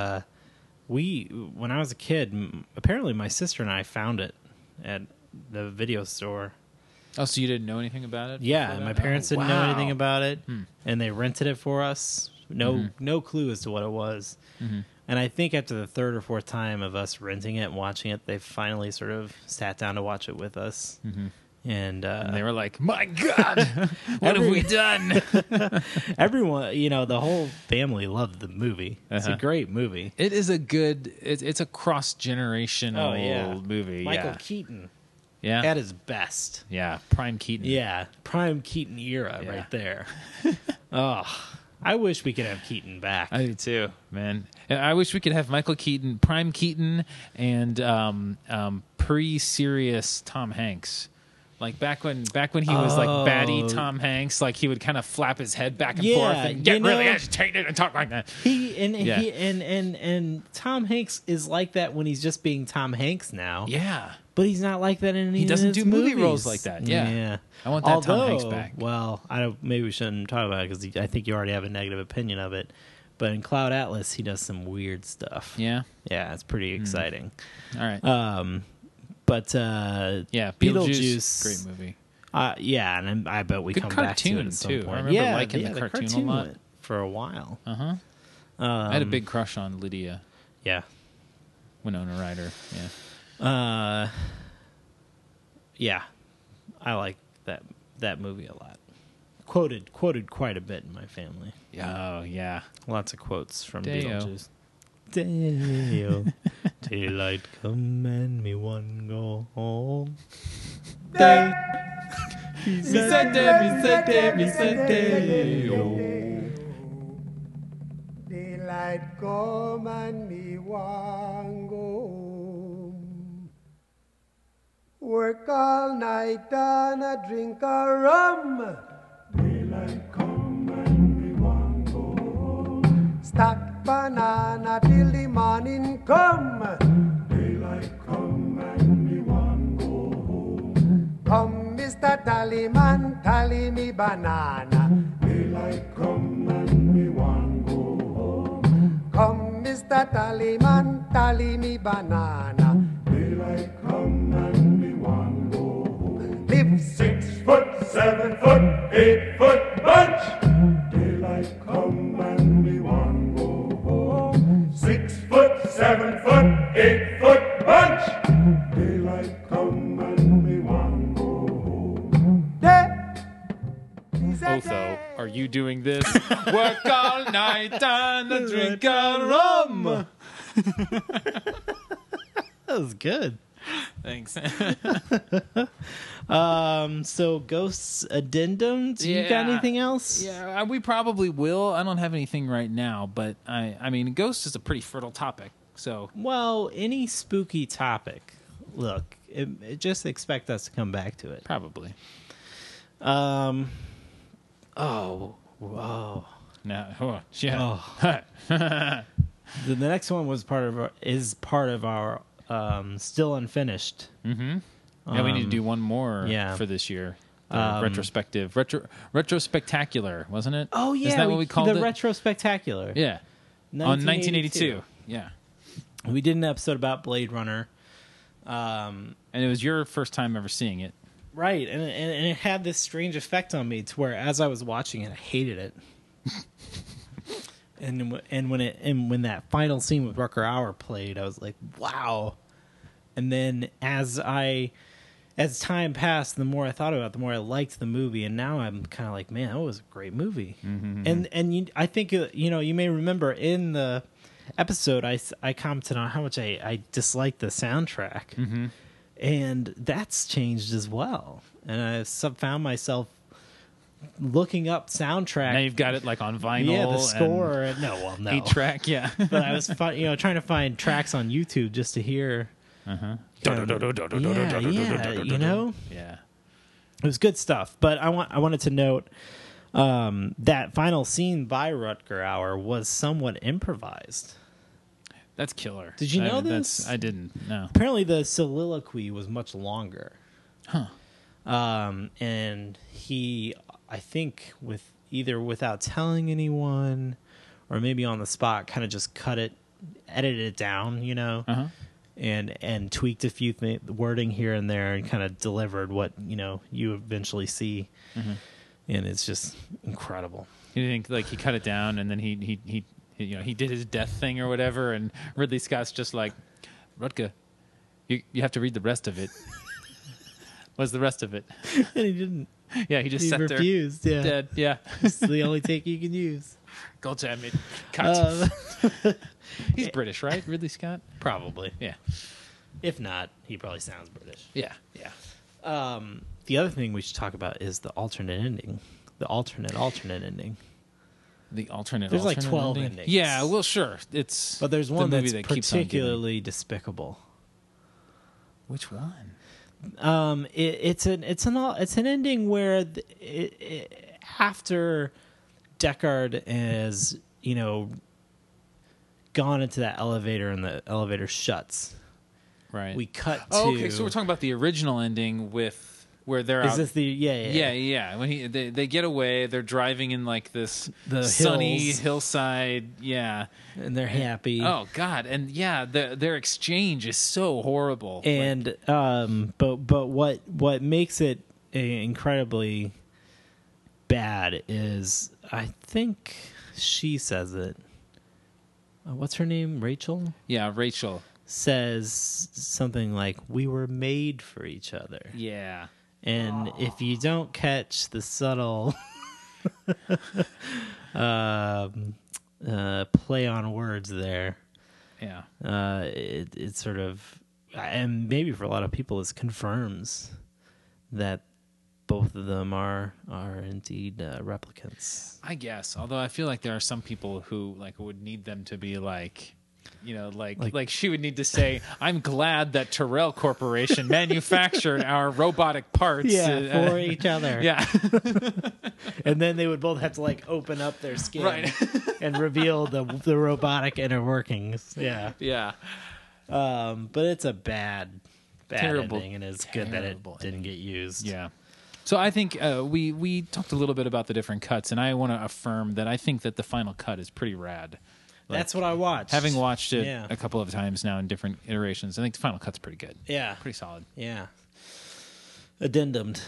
when I was a kid, apparently my sister and I found it at the video store. Oh, so you didn't know anything about it? Yeah, before my that? parents Oh, didn't know wow. anything about it, and they rented it for us. No clue as to what it was. And I think after the third or fourth time of us renting it and watching it, they finally sort of sat down to watch it with us. And And they were like, "My God, what have we done?" everyone, the whole family loved the movie. It's a great movie. It is a good. It's a cross generational movie. Michael yeah. Keaton. Yeah. at his best. Yeah, Prime Keaton. Yeah, prime Keaton era Yeah. right there. Oh, I wish we could have Keaton back. I do too, man. I wish we could have Michael Keaton, Prime Keaton, and pre-serious Tom Hanks. Like back when he was like batty Tom Hanks, like he would kind of flap his head back and forth and get really agitated and talk like that. And Tom Hanks is like that when he's just being Tom Hanks now. Yeah. But he's not like that in any. He doesn't of his do movie movies. roles like that. Yeah. Yeah. I want that Tom Hanks back. Well, I don't. Maybe we shouldn't talk about it because I think you already have a negative opinion of it. But in Cloud Atlas, he does some weird stuff. Yeah. Yeah, it's pretty exciting. All right. But yeah, Beetlejuice, great movie. Yeah, and I bet we Good come back to it cartoon, at some too. point. I remember yeah, liking the cartoon a lot. went for a while. I had a big crush on Lydia Yeah. Winona Ryder. Yeah. Yeah, I like that movie a lot. Quoted quite a bit in my family. Oh yeah. Lots of quotes from Deo. Beetlejuice. Deo, daylight come and me one go home. Day. Me said Deo. Daylight come and me want go home. Work all night and a drink a rum. Daylight come and me want go home. Stack banana till the morning come. Daylight come and me want go home. Come, Mr. Tallyman, tally me banana. Daylight come and me want go home. Come, Mr. Tallyman, tally me banana. Daylight come and me want go home. Live 6 foot, 7 foot, 8 foot bunch. Daylight come and me want go home. 6 foot, 7 foot, 8 foot bunch. Daylight come and me want go home. Otho, are you doing this? Work all night and a drink a rum. That was good. Thanks. So Ghosts Addendum. Do you got anything else? Yeah, we probably will. I don't have anything right now, but I mean, Ghost is a pretty fertile topic. So, Well, any spooky topic. Look, just expect us to come back to it. probably. Oh. No. Oh, yeah. The next one is part of our still unfinished. Yeah, we need to do one more yeah. for this year. The retrospective, retrospectacular, wasn't it? Oh yeah, isn't that what we called the it? Retro Spectacular. Yeah, on 1982. Yeah, We did an episode about Blade Runner. and it was your first time ever seeing it. Right, and it had this strange effect on me to where as I was watching it, I hated it. and when that final scene with Rucker Hauer played, I was like, wow. And then as time passed, the more I thought about it, the more I liked the movie, and now I'm kind of like, man, that was a great movie. And I think you may remember in the episode I commented on how much I disliked the soundtrack, and that's changed as well. And I found myself looking up soundtrack. Now you've got it like on vinyl. Yeah, the score. and No. 8-track. Yeah, But I was trying to find tracks on YouTube just to hear. Yeah, Yeah. it was good stuff. But I wanted to note that final scene by Rutger Hauer was somewhat improvised. That's killer. Did you know this? I didn't. No. Apparently, the soliloquy was much longer. And he, I think, without telling anyone, or maybe on the spot, kind of just edited it down, and tweaked a few wording here and there, and kind of delivered what you eventually see, and it's just incredible. You think like he cut it down and then he did his death thing or whatever, and Ridley Scott's just like, Rutger, you have to read the rest of it. What's the rest of it? And he didn't. Yeah, he just He sat refused. there Yeah, dead. Yeah. it's the only take you can use. God damn it. Cut. He's British, right? Ridley Scott? Probably. Yeah. If not, he probably sounds British. Yeah, yeah. The other thing we should talk about is the alternate ending. The alternate ending. The alternate. There's like alternate 12 ending? endings. Yeah, well, sure. It's But there's the one movie that's that keeps on giving. particularly despicable. Which one? It's an ending where after Deckard has gone into that elevator and the elevator shuts. Right. We cut to. Oh, okay. So we're talking about the original ending with where they're Is out. this the Yeah. When they get away, they're driving in like this The sunny hills. hillside. Yeah. And they're happy. Oh God, and yeah, their exchange is so horrible. And but what makes it incredibly bad is I think she says it. What's her name? Rachel? Yeah, Rachel. Says something like, "We were made for each other." Yeah. And if you don't catch the subtle play on words there, Yeah. it sort of, and maybe for a lot of people, this confirms that both of them are indeed replicants. I guess. Although I feel like there are some people who would need them to be like she would need to say, "I'm glad that Tyrell Corporation manufactured our robotic parts for each other." Yeah. And then they would both have to open up their skin Right. and reveal the robotic inner workings. Yeah. Yeah. But it's a bad Terrible- ending, and it's good that it terrible didn't get used. Yeah. So I think we talked a little bit about the different cuts, and I want to affirm that I think that the final cut is pretty rad. That's what I watched. Having watched it Yeah. a couple of times now in different iterations, I think the final cut's pretty good. Yeah. Pretty solid. Yeah. Addendum.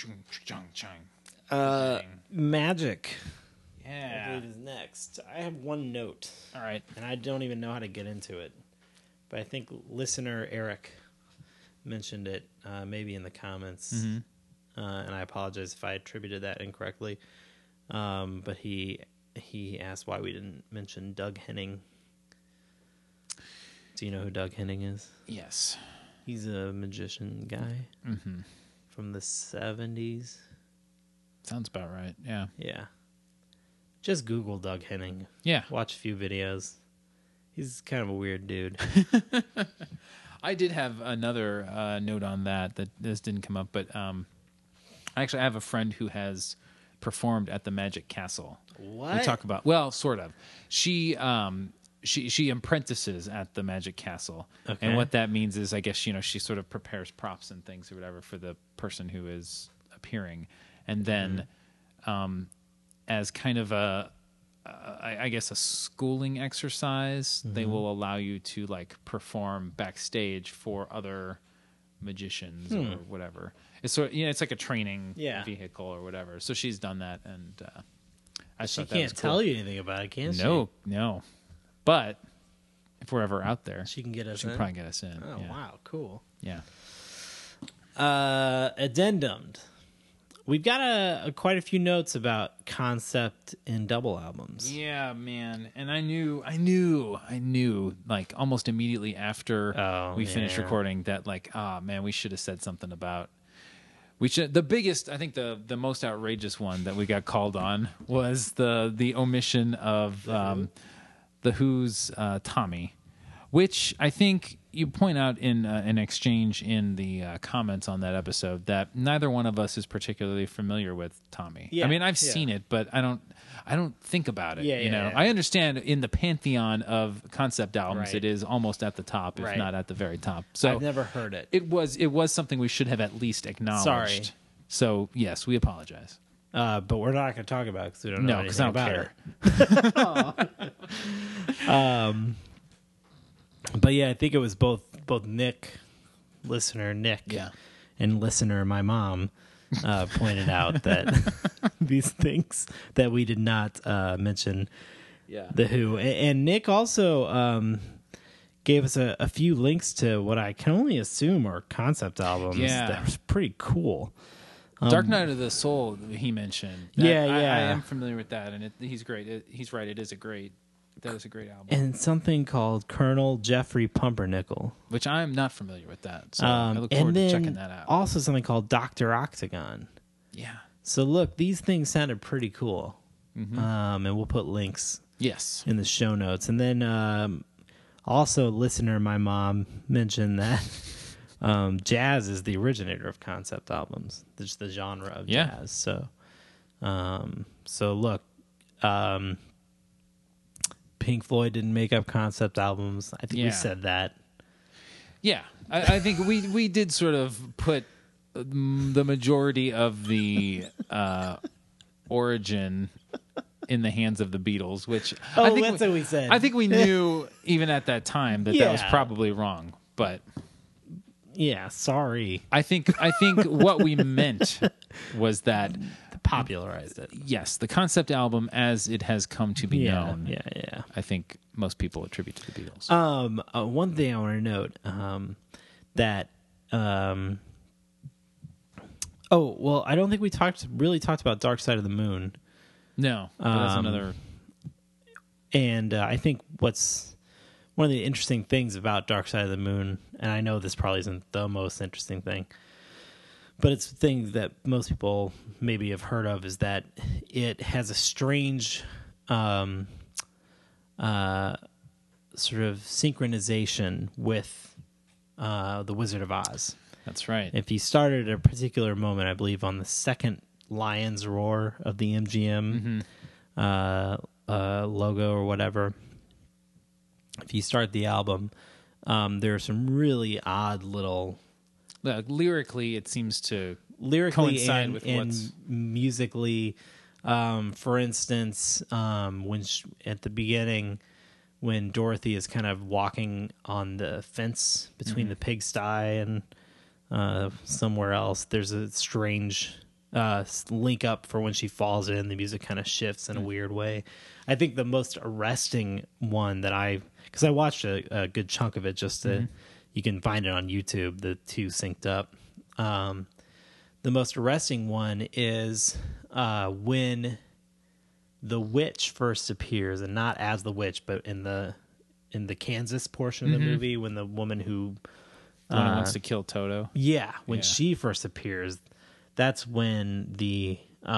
Magic. I Yeah. believe is next. I have one note, All right. and I don't even know how to get into it. But I think listener Eric mentioned it, maybe in the comments. Mm-hmm. And I apologize if I attributed that incorrectly. But he asked why we didn't mention Doug Henning. Do you know who Doug Henning is? Yes. He's a magician guy from the 70s. Sounds about right. Yeah. Yeah. Just Google Doug Henning. Yeah. Watch a few videos. He's kind of a weird dude. I did have another note on that this didn't come up, but actually I have a friend who has performed at the Magic Castle. What? We talk about, well, sort of. She apprentices at the Magic Castle. Okay. And what that means is, I guess, she sort of prepares props and things or whatever for the person who is appearing. And then as kind of I guess a schooling exercise, they will allow you to perform backstage for other magicians or whatever. It's sort of, it's like a training vehicle or whatever. So she's done that, and I She thought that was can't cool. tell you anything about it, can she? No. But if we're ever out there, She can get us she can in? probably get us in. Oh, yeah. wow. Cool. Yeah. Addendum. We've got quite a few notes about concept and double albums. Yeah, man. And I knew almost immediately after we finished man. recording that man, we should have said something about the biggest, I think the most outrageous one that we got called on was the omission of the Who's Tommy, which I think you point out in an exchange in the comments on that episode that neither one of us is particularly familiar with Tommy. Yeah, I mean, I've yeah. seen it, but I don't think about it. Yeah, you yeah, know, yeah. I understand in the pantheon of concept albums, Right. it is almost at the top, if Right. not at the very top. So I've never heard it. it was something we should have at least acknowledged. Sorry. So yes, we apologize. But we're not going to talk about it because we don't know No, because I anything don't about care. it. But yeah, I think it was both Nick, listener Nick, Yeah. and listener my mom pointed out that these things that we did not mention Yeah. the Who, and Nick also gave us a few links to what I can only assume are concept albums. Yeah. That was pretty cool. Dark Night of the Soul, he mentioned. Yeah, I yeah. am familiar with that, and he's great. He's right. It is a great That was a great album. and something called Colonel Jeffrey Pumpernickel. Which I'm not familiar with that. So I look forward And to then checking that out. also something called Dr. Octagon. Yeah. So look, these things sounded pretty cool. And we'll put links Yes. in the show notes. And then also, a listener, my mom, mentioned that jazz is the originator of concept albums, just the genre of jazz. So, look, Pink Floyd didn't make up concept albums. I think we said that. Yeah. I think we did sort of put the majority of the origin in the hands of the Beatles, which I think that's what we said. I think we knew even at that time that was probably wrong, but yeah, sorry, I think what we meant was that popularized it. Yes, the concept album as it has come to be known. Yeah. I think most people attribute to the Beatles. One thing I want to note that. Oh well, I don't think we really talked about Dark Side of the Moon. No, but that's another. And I think what's one of the interesting things about Dark Side of the Moon, and I know this probably isn't the most interesting thing, but it's the thing that most people maybe have heard of, is that it has a strange sort of synchronization with The Wizard of Oz. That's right. If you started at a particular moment, I believe on the second Lion's Roar of the MGM logo or whatever, if you start the album, there are some really odd little... lyrically, it seems to coincide with and what's... musically. For instance, at the beginning, when Dorothy is kind of walking on the fence between the pigsty and somewhere else, there's a strange link up for when she falls in. The music kind of shifts in a weird way. I think the most arresting one that because I watched a good chunk of it, just to you can find it on YouTube, the two synced up. The most arresting one is when the witch first appears, and not as the witch, but in the Kansas portion of the movie, when the woman who wants to kill Toto. When she first appears, that's when the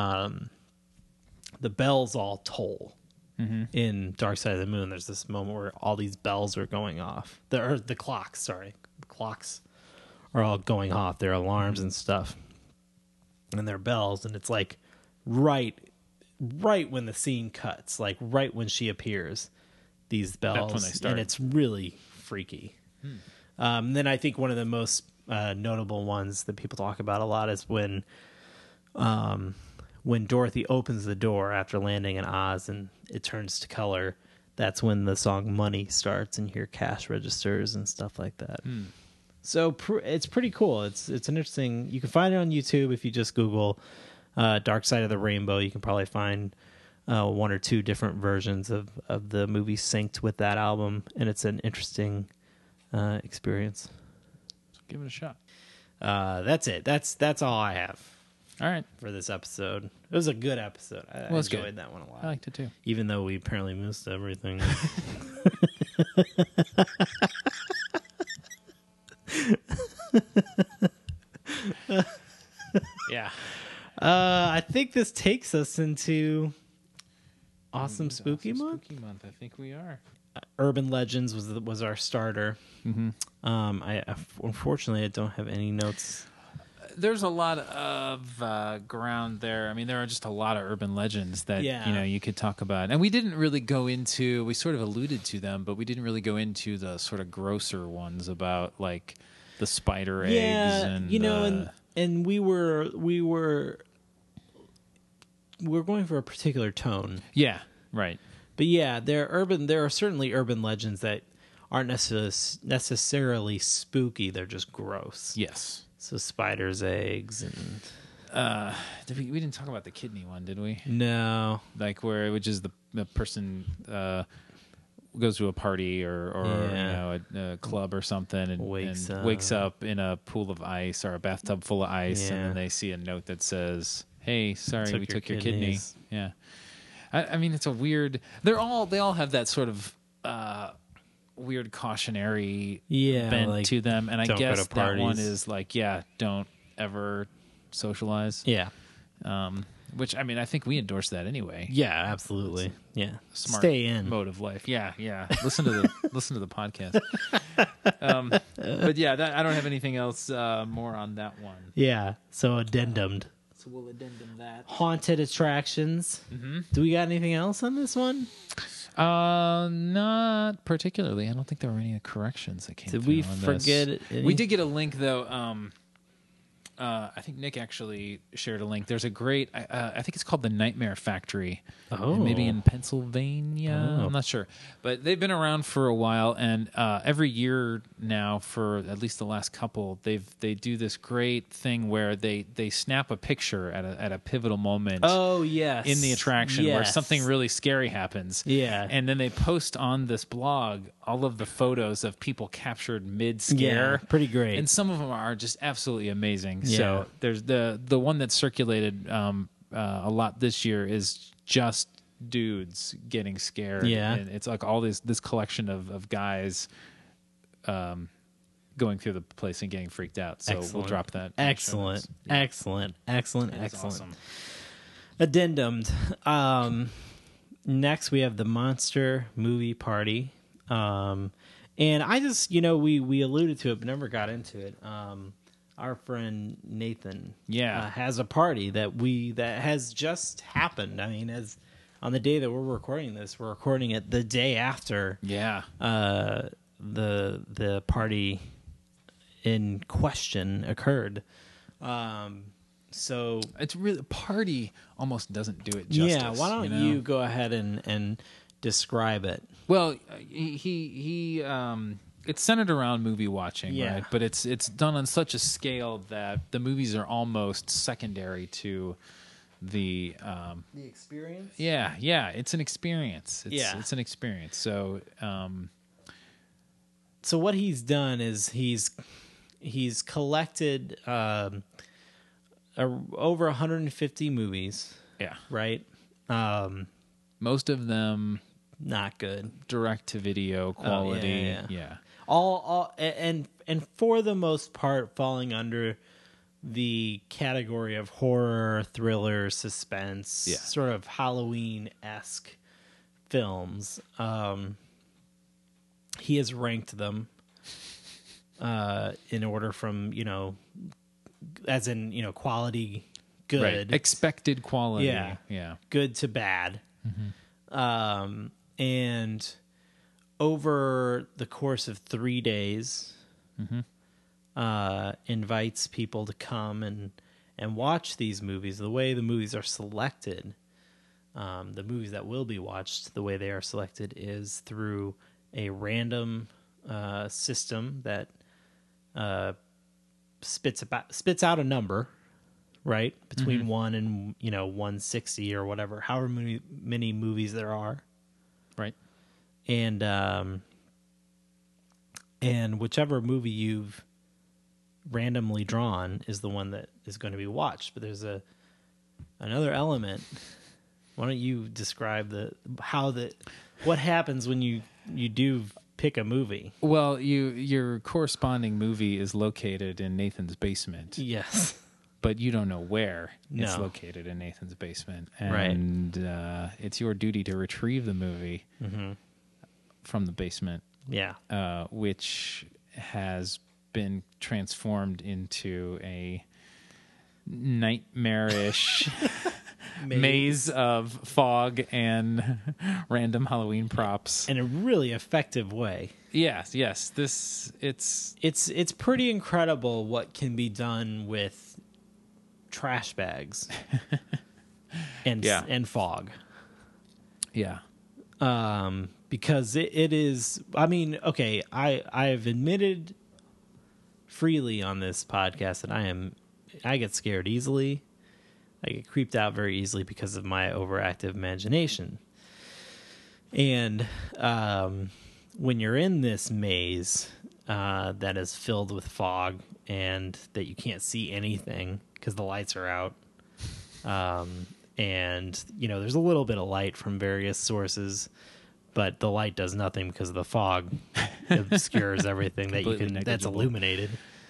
bells all toll. In Dark Side of the Moon, there's this moment where all these bells are going off. The clocks are all going off. Their alarms and stuff, and their bells, and it's like right when the scene cuts, like right when she appears, these bells. That's when they start. And it's really freaky. Then I think one of the most notable ones that people talk about a lot is when Dorothy opens the door after landing in Oz and it turns to color. That's when the song Money starts, and you hear cash registers and stuff like that. So it's pretty cool. It's an interesting... You can find it on YouTube if you just Google Dark Side of the Rainbow. You can probably find one or two different versions of the movie synced with that album, and it's an interesting experience. Give it a shot. That's it. That's all I have. All right. For this episode. It was a good episode. I enjoyed good. that one a lot. I liked it too. Even though we apparently missed everything. Yeah. I think this takes us into Awesome Spooky Month. Spooky Month, I think we are. Urban Legends was our starter. Unfortunately, I don't have any notes. There's a lot of ground there. I mean, there are just a lot of urban legends that you could talk about, and we didn't really go into. We sort of alluded to them, but we didn't really go into the sort of grosser ones about like the spider eggs and and we were going for a particular tone. Yeah, right. But yeah, there are certainly urban legends that aren't necessarily spooky. They're just gross. Yes. So spiders' eggs and we didn't talk about the kidney one, did we? No. Like which is the person goes to a party or a club or something and wakes up in a pool of ice or a bathtub full of ice, and then they see a note that says, "Hey, sorry, we took your kidney." Yeah. I mean, it's a weird. They all have that sort of weird cautionary bent like, to them, and I don't go guess to that one parties. is like, don't ever socialize. Yeah. Which, I mean, I think we endorse that anyway. Yeah, absolutely. Yeah. Smart Stay in. mode of life. Yeah. Listen to the podcast. But yeah, I don't have anything else more on that one. Yeah. So addendum. So we'll addendum that. Haunted attractions. Mm-hmm. Do we got anything else on this one? Not particularly. I don't think there were any corrections that came Did through we on forget this. any? We did get a link though. I think Nick actually shared a link. There's a great, I think it's called the Nightmare Factory. Oh. Maybe in Pennsylvania. I'm not sure. But they've been around for a while, and every year now, for at least the last couple, they do this great thing where they snap a picture at a pivotal moment. Oh, yes. In the attraction where Yes. something really scary happens. Yeah. And then they post on this blog all of the photos of people captured mid-scare. Yeah, pretty great. And some of them are just absolutely amazing. Yeah. So there's the one that circulated a lot this year is just dudes getting scared. Yeah. And it's like all this collection of guys going through the place and getting freaked out. So Excellent. we'll drop that. in the show Excellent. notes. Yeah. Excellent. Excellent. It is Excellent. awesome. Addendum. Next, we have the Monster Movie Party. And I just, we alluded to it, but never got into it. Our friend Nathan has a party that has just happened. I mean, as on the day that we're recording this, we're recording it the day after Yeah. the party in question occurred. So It's really party almost doesn't do it justice. yeah, why don't you go ahead and describe it? Well, he it's centered around movie watching, Yeah. right? But it's done on such a scale that the movies are almost secondary to the The experience? yeah, it's an experience. Yeah. It's an experience. So So what he's done is he's collected over 150 movies, yeah, right? most of them Not good. direct to video quality. Yeah. All and for the most part falling under the category of horror, thriller, suspense, Yeah. sort of Halloween-esque films. He has ranked them in order from, as in, quality, good, Right. Expected quality. Yeah. Yeah. good to bad. And over the course of 3 days, invites people to come and watch these movies. The way the movies are selected, the movies that will be watched, the way they are selected is through a random system that spits out a number, right, between 1 and 160 or whatever, however many movies there are, Right. and whichever movie you've randomly drawn is the one that is going to be watched. But there's another element. Why don't you describe what happens when you do pick a movie? Well, your corresponding movie is located in Nathan's basement. Yes. But you don't know where it's No. located in Nathan's basement. Right. And it's your duty to retrieve the movie from the basement, Yeah. which has been transformed into a nightmarish maze of fog and random Halloween props. In a really effective way. Yes. It's pretty incredible what can be done with trash bags and Yeah. and fog. Yeah. Because it is. I mean, okay, I've admitted freely on this podcast that I get scared easily. I get creeped out very easily because of my overactive imagination. And when you're in this maze that is filled with fog and that you can't see anything because the lights are out, and there's a little bit of light from various sources, but the light does nothing because of the fog. It obscures everything that you Completely can that's negligible. illuminated.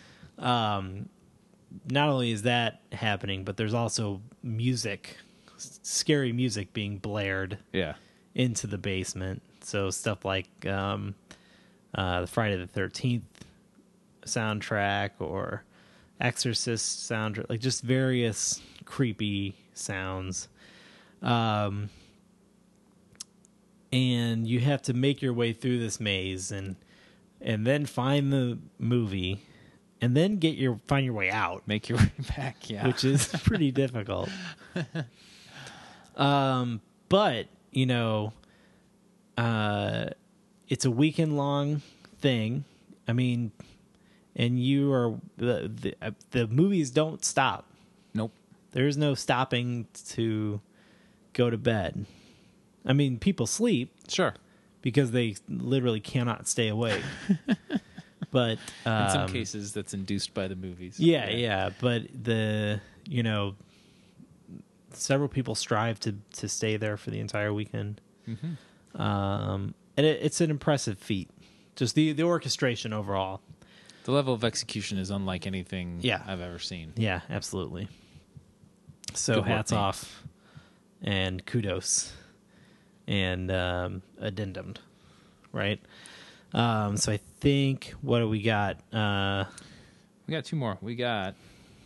Not only is that happening, but there's also music, scary music being blared Yeah. into the basement. So stuff like the Friday the 13th soundtrack or Exorcist soundtrack, like just various creepy sounds. And you have to make your way through this maze and then find the movie and then find your way out, Make your way back. Yeah. which is pretty difficult. But it's a weekend long thing. I mean, and you are the movies don't stop. Nope. There's no stopping to go to bed. I mean, people sleep Sure. because they literally cannot stay awake. But In some cases, that's induced by the movies. yeah. But several people strive to stay there for the entire weekend. Mm-hmm. And it's an impressive feat. Just the orchestration overall. The level of execution is unlike anything Yeah. I've ever seen. Yeah, absolutely. So Good work, hats Nate. off and kudos and addendum, right? So I think, what do we got? We got two more. We got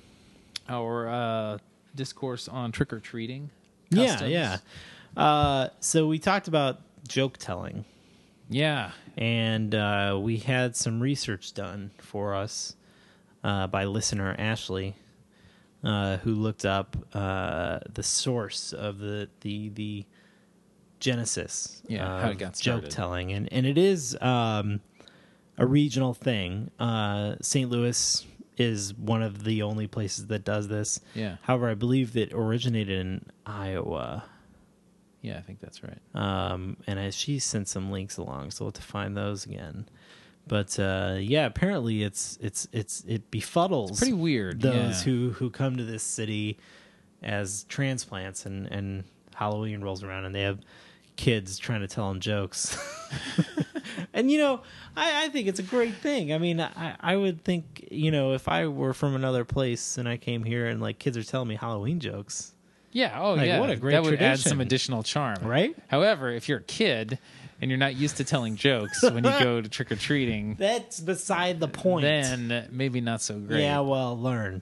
our discourse on trick-or-treating. customs. Yeah. So we talked about joke telling, Yeah. and we had some research done for us by listener Ashley, who looked up the source of the genesis Yeah, how it got started. joke telling, and it is a regional thing. St. Louis is one of the only places that does this. Yeah. However, I believe that originated in Iowa. Yeah, I think that's right. And she sent some links along, so we'll have to find those again. But yeah, apparently it befuddles Pretty weird. those yeah. who come to this city as transplants, and Halloween rolls around and they have kids trying to tell them jokes. And I think it's a great thing. I mean, I would think, if I were from another place and I came here and like kids are telling me Halloween jokes, Yeah. Oh, Like, yeah. what a great that would add some tradition. additional charm, right? However, if you're a kid and you're not used to telling jokes when you go to trick or treating, That's beside the point. then maybe not so great. Yeah, well, learn.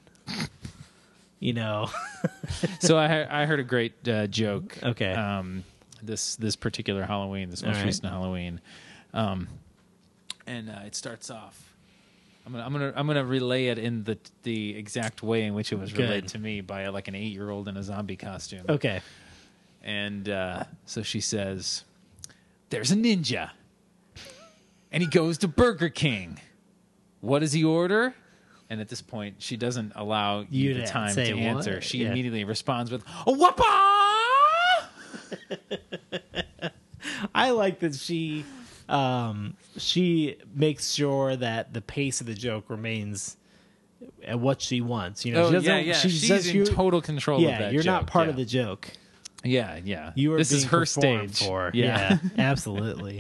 So I heard a great joke. Okay. This particular Halloween, this most All right. recent Halloween, and it starts off. I'm gonna relay it in the exact way in which it was relayed Good. to me by like an 8-year-old in a zombie costume. Okay. And so she says, "There's a ninja, and he goes to Burger King. What does he order?" And at this point, she doesn't allow you You the to time say to what? answer. She Yeah. immediately responds with, "A whoppa!" I like that she makes sure that the pace of the joke remains at what she wants. She Oh, doesn't. yeah. She She's says in total control of Yeah, that you're joke. not part yeah. of the joke. Yeah. You are. This is being her performed stage. for. Yeah. Absolutely.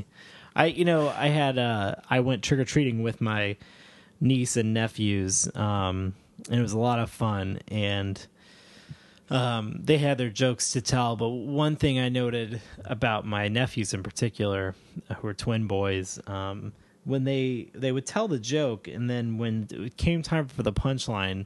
I went trick or treating with my niece and nephews, and it was a lot of fun. And they had their jokes to tell, but one thing I noted about my nephews in particular, who are twin boys, when they would tell the joke, and then when it came time for the punchline,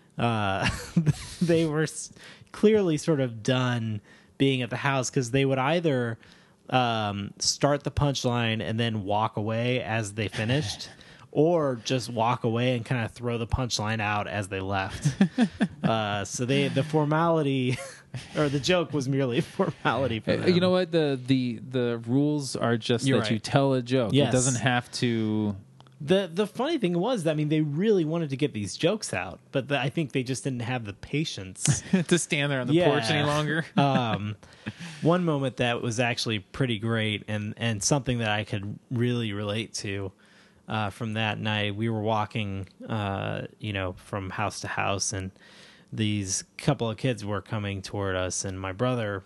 they were clearly sort of done being at the house, because they would either start the punchline and then walk away as they finished, or just walk away and kind of throw the punchline out as they left. So the formality, or the joke was merely a formality for them. You know what? The rules are just You're that you right. tell a joke. Yes. It doesn't have to. The funny thing was that, I mean, they really wanted to get these jokes out, but I think they just didn't have the patience. to stand there on the porch any longer. One moment that was actually pretty great, and something that I could really relate to from that night. We were walking, from house to house, and these couple of kids were coming toward us, and my brother,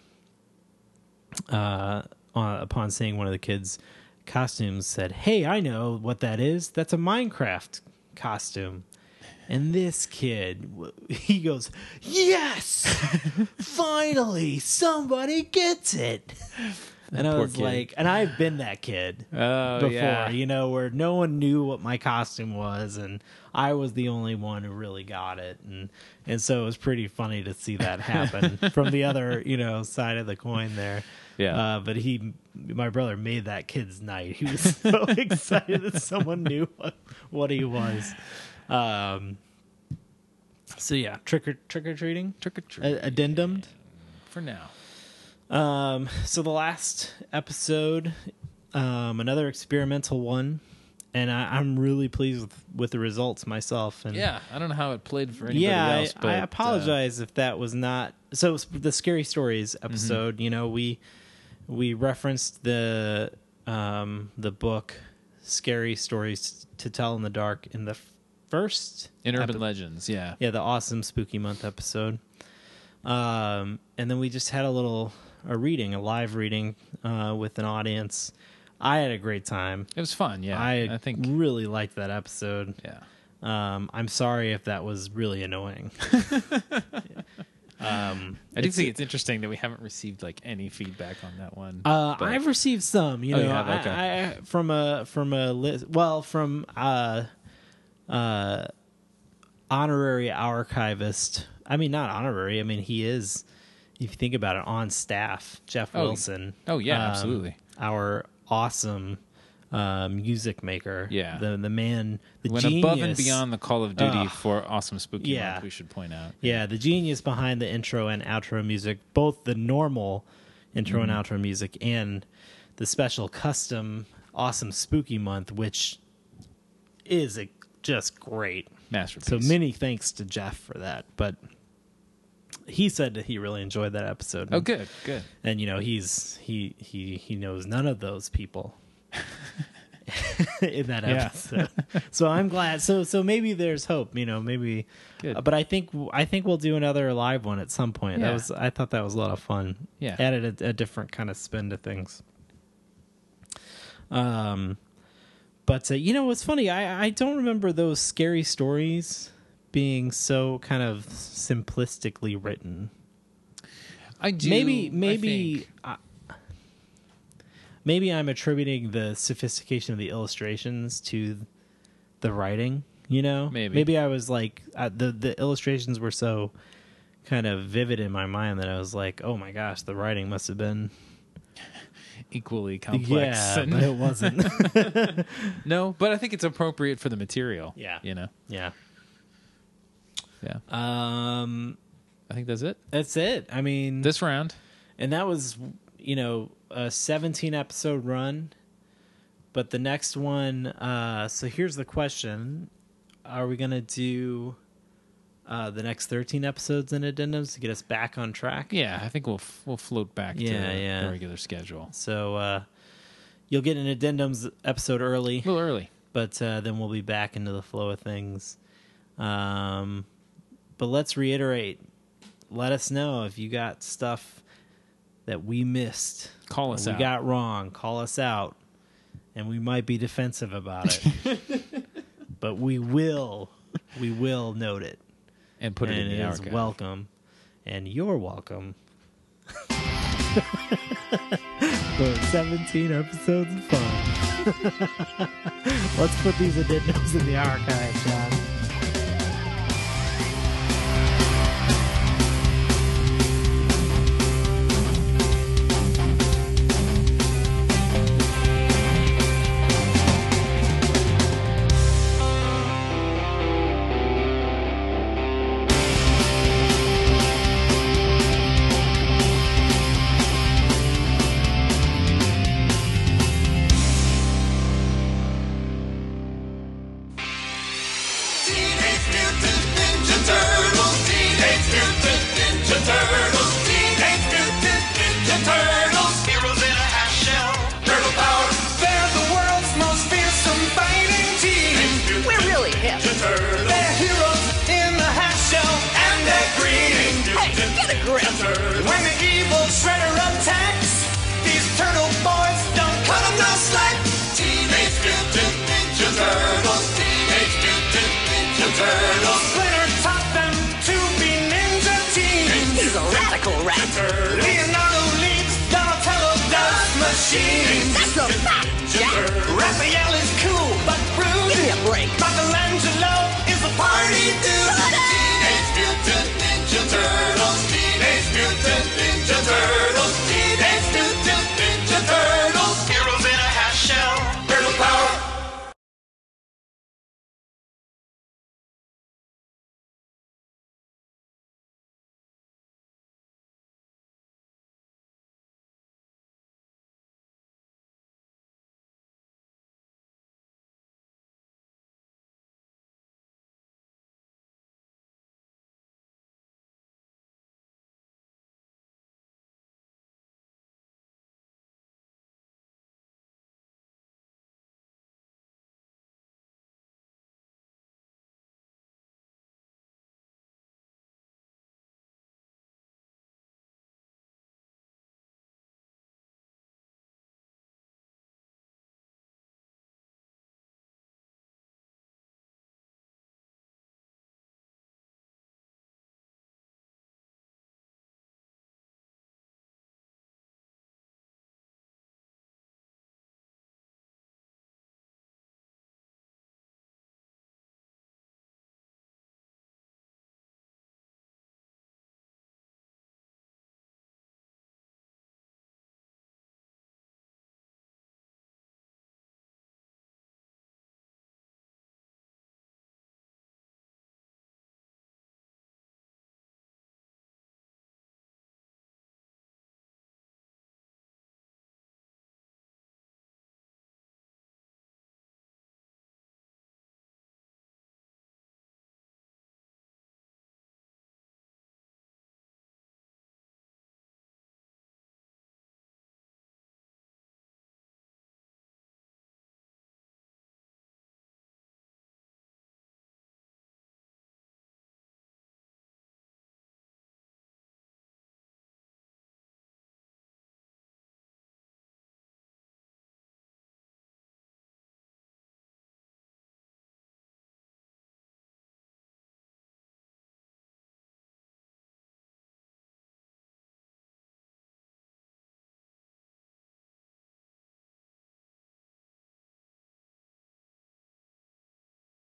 upon seeing one of the kids' costumes, said, "Hey, I know what that is. That's a Minecraft costume." And this kid, he goes, "Yes! Finally, somebody gets it." And I Poor was kid. like, and I've been that kid Oh, before, yeah. you know, where no one knew what my costume was, and I was the only one who really got it. And so it was pretty funny to see that happen from the other, you know, side of the coin there. Yeah. But my brother made that kid's night. He was so excited that someone knew what he was. So yeah, trick or treating, addendum. For now. So the last episode, another experimental one, and I'm really pleased with the results myself. And Yeah, I don't know how it played for anybody else. But I apologize if that was not. So the Scary Stories episode, you know, we referenced the book Scary Stories to Tell in the Dark in the first in Urban Legends, yeah. the awesome Spooky Month episode. And then we just had a live reading with an audience. I had a great time. It was fun, yeah. I think really liked that episode. yeah. I'm sorry if that was really annoying. I do think it's interesting that we haven't received like any feedback on that one. But- I've received some, you know, you have? Okay. I from a list, well, from honorary archivist. I mean, not honorary. I mean, he is, if you think about it, on staff. Jeff Wilson. Oh, yeah, absolutely. Our awesome music maker. Yeah. The man, the went genius. above and beyond the Call of Duty for Awesome Spooky Yeah. Month, we should point out. Yeah, the genius behind the intro and outro music, both the normal intro and outro music and the special custom Awesome Spooky Month, which is just great. Masterpiece. So many thanks to Jeff for that. But he said that he really enjoyed that episode. Oh, good. And you know, he knows none of those people in that Yeah. episode. So I'm glad. So maybe there's hope. You know, maybe. Good. But I think we'll do another live one at some point. Yeah. I thought that was a lot of fun. Yeah. Added a different kind of spin to things. But you know what's funny? I don't remember those Scary Stories being so kind of simplistically written. I do. Maybe I'm attributing the sophistication of the illustrations to the writing. You know, Maybe I was like the illustrations were so kind of vivid in my mind that I was like, oh my gosh, the writing must have been equally complex. Yeah, but it wasn't. No, but I think it's appropriate for the material. Yeah. You know? Yeah. Yeah. I think that's it. That's it. I mean, This round. and that was, you know, a 17 episode run. But the next one, so here's the question. Are we going to do the next 13 episodes in addendums to get us back on track? Yeah, I think we'll float back to Yeah. the regular schedule. So you'll get an addendums episode early, A little early. but then we'll be back into the flow of things. But let's reiterate. Let us know if you got stuff that we missed. Call us or out. we got wrong. Call us out. And we might be defensive about it. But we will note it. And put it And in the it is archive. welcome. And you're welcome. For 17 episodes of fun. Let's put these addendums in the archive, John. Raphael